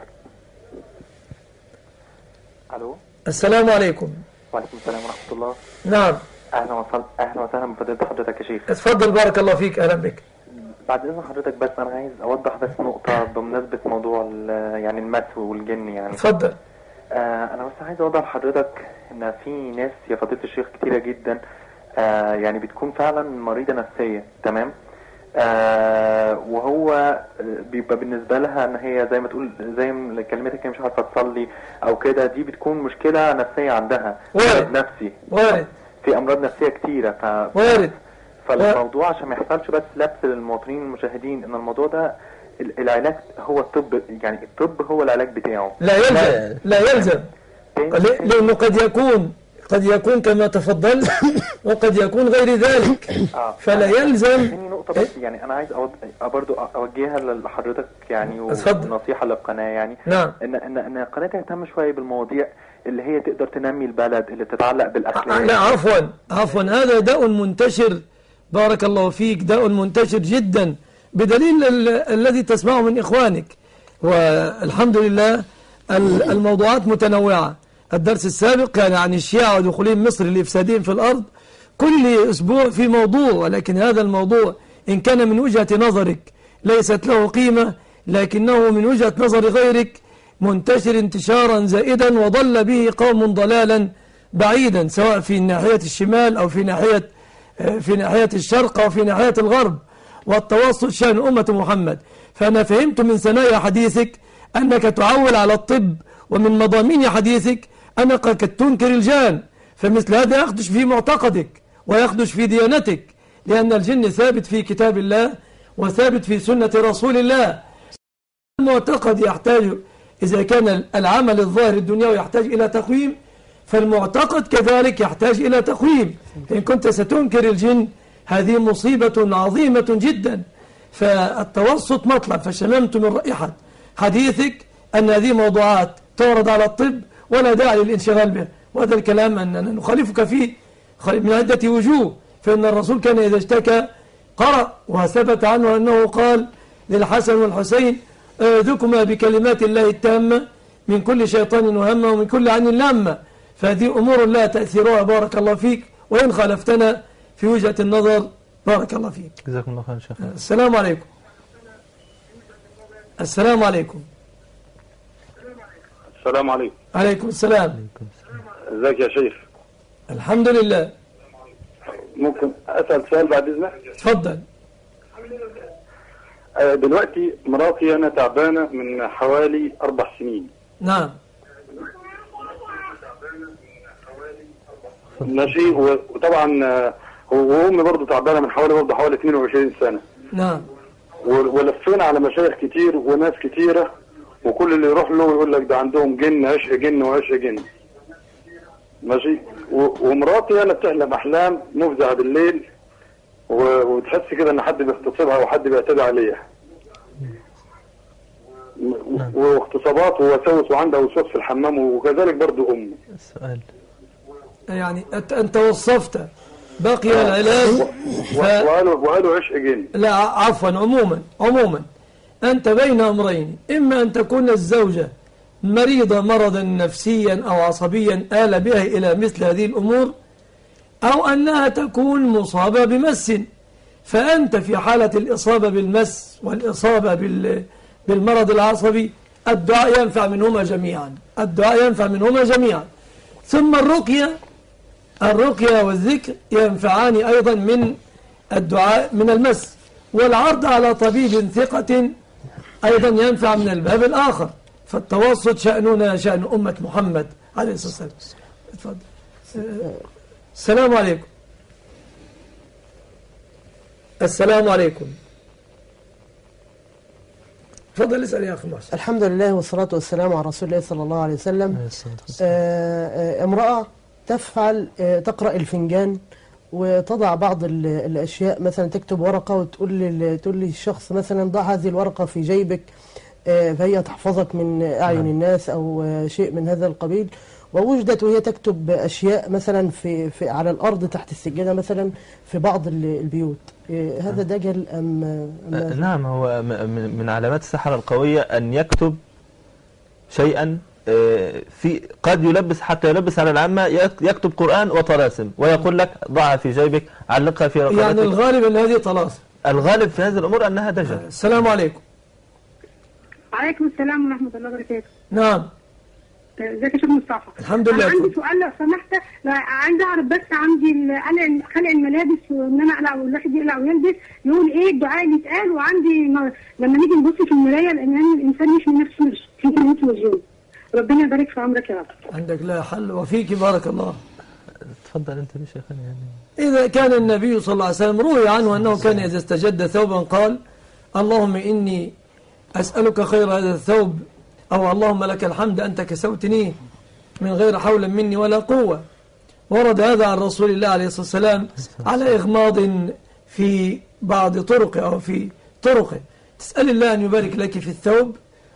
ألو. السلام عليكم. وعليكم السلام ورحمة الله. نعم. أهلا وسهلا أهلا وسهلا بفضيلة حضرتك يا شيخ. اتفضل بارك الله فيك. أهلا بك. بعد إذن حضرتك بس أنا عايز أوضح بس نقطة بمناسبة موضوع يعني المس والجن يعني. اتفضل. آه أنا بس عايز أوضح لحضرتك إن في ناس يا فضيلة الشيخ كتيرة جدا آه يعني بتكون فعلا مريضة نفسية تمام. آه وهو بيبقى بالنسبة لها ان هي زي ما تقول زي ما كلمتك هي مش عارفة تصلي او كده، دي بتكون مشكلة نفسية عندها، مرض نفسي. وارد. في امراض نفسية كتيرة. ف... وارد. فالموضوع عشان ما يحصلش بس لبس للمواطنين المشاهدين ان الموضوع ده العلاج هو الطب، يعني الطب هو العلاج بتاعه. لا يلزم لا يلزم لانه قد يكون قد يكون كما تفضلت وقد يكون غير ذلك. فلا يلزم. نقطة بس يعني أنا عايز برضو أوجهها لحضرتك يعني ونصيحة للقناة يعني. نعم. إن إن إن القناة تهتم شوية بالمواضيع اللي هي تقدر تنمي البلد، اللي تتعلق بالأخلاق. لا عفوا عفوا هذا داء منتشر، بارك الله فيك، داء منتشر جدا بدليل ال الذي تسمعه من إخوانك. والحمد لله الموضوعات متنوعة. الدرس السابق كان عن الشيعة ودخولهم مصر لإفسادهم في الأرض، كل أسبوع في موضوع، ولكن هذا الموضوع إن كان من وجهة نظرك ليست له قيمة، لكنه من وجهة نظر غيرك منتشر انتشارا زائدا وضل به قوم ضلالا بعيدا، سواء في ناحية الشمال أو في ناحية في ناحية الشرق أو في ناحية الغرب. والتواصل شأن أمة محمد. فأنا فهمت من ثنايا حديثك أنك تعول على الطب، ومن مضامين حديثك أنك قد تنكر الجان، فمثل هذا يخدش في معتقدك ويخدش في ديانتك، لأن الجن ثابت في كتاب الله وثابت في سنة رسول الله. المعتقد يحتاج، إذا كان العمل الظاهر الدنيوي يحتاج إلى تقويم، فالمعتقد كذلك يحتاج إلى تقويم. إن كنت ستنكر الجن هذه مصيبة عظيمة جدا. فالتوسط مطلب. فشممت من رائحة حديثك أن هذه موضوعات تورد على الطب ولا داعي للانشغال به، وهذا الكلام أننا نخالفك فيه من عدة وجوه. فإن الرسول كان إذا اشتكى قرأ، وثبت عنه أنه قال للحسن والحسين أعوذكما بكلمات الله التامة من كل شيطان وهمة ومن كل عين لامة. فهذه أمور لا تأثيرها، بارك الله فيك، وإن خالفتنا في وجهة النظر بارك الله فيك. جزاكم الله خير شيخ. السلام عليكم. السلام عليكم. السلام عليكم. عليكم السلام. ازيك يا شيخ؟ الحمد لله. ممكن أسأل سؤال بعد إذنك؟ تفضل. دلوقتي مراتي أنا تعبانة من حوالي أربع سنين. نعم. ماشي. وطبعا وأمي برضه تعبانة من حوالي برضه حوالي اثنين وعشرين سنة. نعم. ولفينا على مشايخ كتير وناس كتيرة، وكل اللي يروح له يقول لك ده عندهم جن، عشق جن وعشق جن. ماشي. ومراتي انا بتحلم احلام مفزعه بالليل، وتحس كده ان حد بيغتصبها وحد بيعتدي عليها، واغتصابات ووساوس، وعندها وسواس في الحمام، وكذلك برضو امي. السؤال يعني انت وصفت باقي العلاج ف... وقالوا وقالوا عشق جن. لا عفوا، عموما عموما انت بين امرين، اما ان تكون الزوجه مريضة مرضا نفسيا أو عصبيا آل بها إلى مثل هذه الأمور، أو أنها تكون مصابة بمس. فأنت في حالة الإصابة بالمس والإصابة بالمرض العصبي الدعاء ينفع منهما جميعا، الدعاء ينفع منهما جميعا. ثم الرقية الرقية والذكر ينفعان أيضا من الدعاء من المس، والعرض على طبيب ثقة أيضا ينفع من الباب الآخر. فالتوسط شأننا شأن أمة محمد عليه الصلاة والسلام. اتفضل. السلام عليكم. السلام عليكم. تفضل اسأل يا أخي محسن. الحمد لله والصلاة والسلام على رسول الله صلى الله عليه وسلم. آه امرأة تفعل آه تقرأ الفنجان وتضع بعض الأشياء، مثلا تكتب ورقة وتقول لي تقول لي الشخص مثلا ضع هذه الورقة في جيبك فهي تحفظك من أعين الناس أو شيء من هذا القبيل. ووجدت وهي تكتب أشياء مثلا في, في على الأرض تحت السجادة مثلا في بعض البيوت. هذا دجل أم, أم نعم، هو من علامات السحرة القوية أن يكتب شيئا في قد يلبس، حتى يلبس على العامة، يكتب قرآن وطلاسم ويقول لك ضعها في جيبك، علقها في رقبتك. يعني الغالب أن هذه طلاسم. الغالب في هذه الأمور أنها دجل. السلام عليكم. وعليكم السلام ورحمة الله وبركاته. نعم. ازيك يا شيخ مصطفى؟ الحمد لله. انا عندي سؤال لو سمحت، عايزه اعرف بس عندي ال- خلع الملابس وان انا اقلع والواحد يقلع ويلبس، يقول ايه الدعاء اللي اتقال؟ وعندي م- لما نيجي نبص في المرايه لان الانسان مش من نفسه، مش في نفسه وجهه. ربنا يبارك في عمرك يا رب. عندك لا حل وفيك بارك الله. تفضل انت يا شيخنا. يعني إذا كان النبي صلى الله عليه وسلم روي عنه أنه كان إذا استجد ثوبا قال اللهم إني أسألك خير هذا الثوب، أو اللهم لك الحمد أنت كسوتني من غير حول مني ولا قوة. ورد هذا عن رسول الله عليه الصلاة والسلام على إغماض في بعض طرقه أو في طرقه. تسأل الله أن يبارك لك في الثوب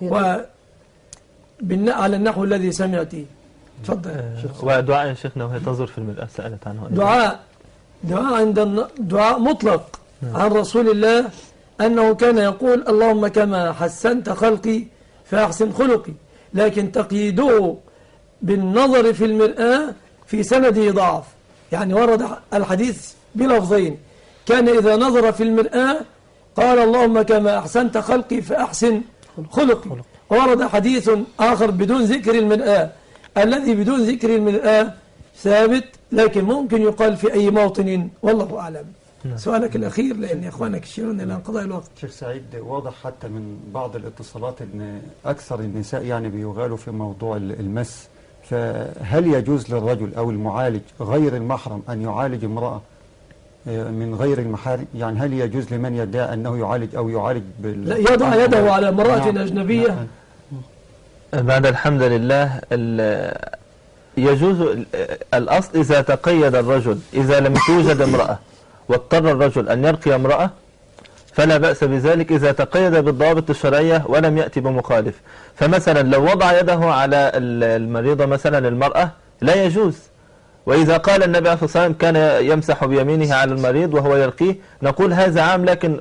على النحو الذي سمعتيه. تفضل. ودعاء يا شيخنا وهي تنظر في المرآة سألت عنه. دعاء دعاء عند دعاء مطلق عن رسول الله أنه كان يقول اللهم كما حسنت خلقي فأحسن خلقي، لكن تقييده بالنظر في المرآة في سنده ضعف. يعني ورد الحديث بلفظين، كان إذا نظر في المرآة قال اللهم كما أحسنت خلقي فأحسن خلقي. ورد حديث آخر بدون ذكر المرآة، الذي بدون ذكر المرآة ثابت، لكن ممكن يقال في أي موطن والله أعلم. سؤالك الأخير لأن إخوانك يشيرون إلى انقضاء الوقت. شيخ سعيد، واضح حتى من بعض الاتصالات أن أكثر النساء يعني بيغالوا في موضوع المس، فهل يجوز للرجل أو المعالج غير المحرم أن يعالج امرأة من غير المحارم؟ يعني هل يجوز لمن يدعي أنه يعالج أو يعالج بال... لا يضع يده على امرأة أجنبية؟ بعد الحمد لله يجوز. الأصل إذا تقيد الرجل، إذا لم توجد امرأة واضطر الرجل أن يرقي امرأة فلا بأس بذلك إذا تقيد بالضوابط الشرعية ولم يأتي بمخالف. فمثلا لو وضع يده على المريضة مثلا المرأة لا يجوز. وإذا قال النبي عليه الصلاة والسلام كان يمسح بيمينه على المريض وهو يرقيه، نقول هذا عام، لكن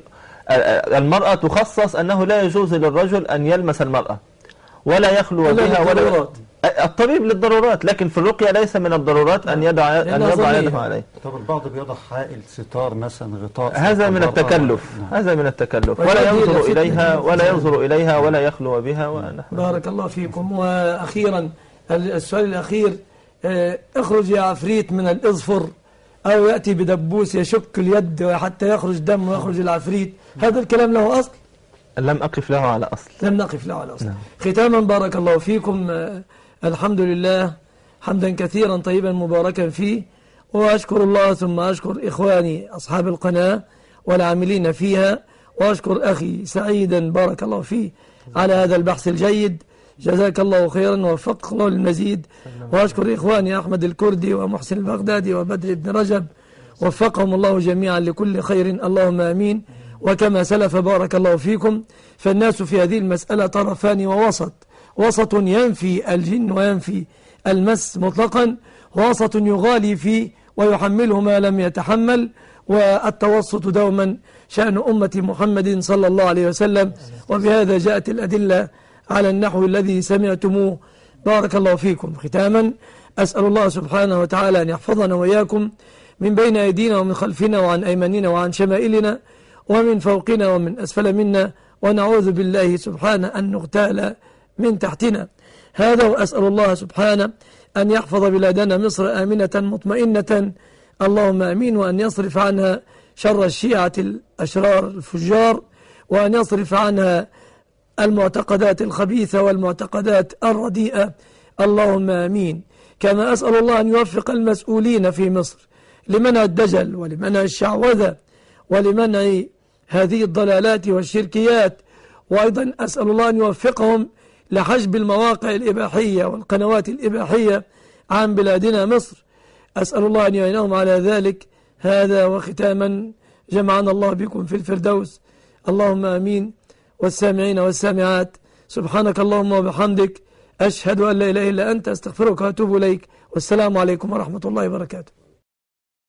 المرأة تخصص أنه لا يجوز للرجل أن يلمس المرأة ولا يخلو بها ولا الطبيب للضرورات، لكن في الرقية ليس من الضرورات أن يضع أن يضع يده عليه. طب البعض بيضع حائل ستار مثلا غطاء، هذا من التكلف. هذا من التكلف ولا ينظر إليها ولا ينظر إليها ولا يخلو بها. ونحن بارك الله فيكم. وأخيرا السؤال الأخير، اخرج يا عفريت من الإظفر، أو يأتي بدبوس يشك اليد حتى يخرج دم ويخرج العفريت، هذا الكلام له أصل؟ لم أقف له على أصل. لم نقف له على أصل. نعم. ختاما بارك الله فيكم، الحمد لله حمدا كثيرا طيبا مباركا فيه، وأشكر الله ثم أشكر إخواني أصحاب القناة والعاملين فيها، وأشكر أخي سعيدا بارك الله فيه على هذا البحث الجيد، جزاك الله خيرا ووفقك الله للمزيد. وأشكر إخواني أحمد الكردي ومحسن البغدادي وبدر بن رجب، وفقهم الله جميعا لكل خير اللهم آمين. وكما سلف بارك الله فيكم، فالناس في هذه المسألة طرفان ووسط، وسط ينفي الجن وينفي المس مطلقا، ووسط يغالي فيه ويحمله ما لم يتحمل، والتوسط دوما شأن أمة محمد صلى الله عليه وسلم. وبهذا جاءت الأدلة على النحو الذي سمعتموه بارك الله فيكم. ختاما أسأل الله سبحانه وتعالى أن يحفظنا وإياكم من بين أيدينا ومن خلفنا وعن أيماننا وعن شمائلنا ومن فوقنا ومن أسفل منا، ونعوذ بالله سبحانه أن نغتال من تحتنا. هذا، وأسأل الله سبحانه أن يحفظ بلادنا مصر آمنة مطمئنة اللهم أمين، وأن يصرف عنها شر الشيعة الأشرار الفجار، وأن يصرف عنها المعتقدات الخبيثة والمعتقدات الرديئة اللهم آمين. كما أسأل الله أن يوفق المسؤولين في مصر لمنع الدجل ولمنع الشعوذة ولمنع هذه الضلالات والشركيات، وأيضا أسأل الله أن يوفقهم لحجب المواقع الإباحية والقنوات الإباحية عن بلادنا مصر. أسأل الله أن يعينهم على ذلك. هذا وختاما جمعنا الله بكم في الفردوس اللهم آمين. والسامعين والسامعات سبحانك اللهم وبحمدك، أشهد أن لا إله إلا أنت، أستغفرك وأتوب إليك، والسلام عليكم ورحمة الله وبركاته.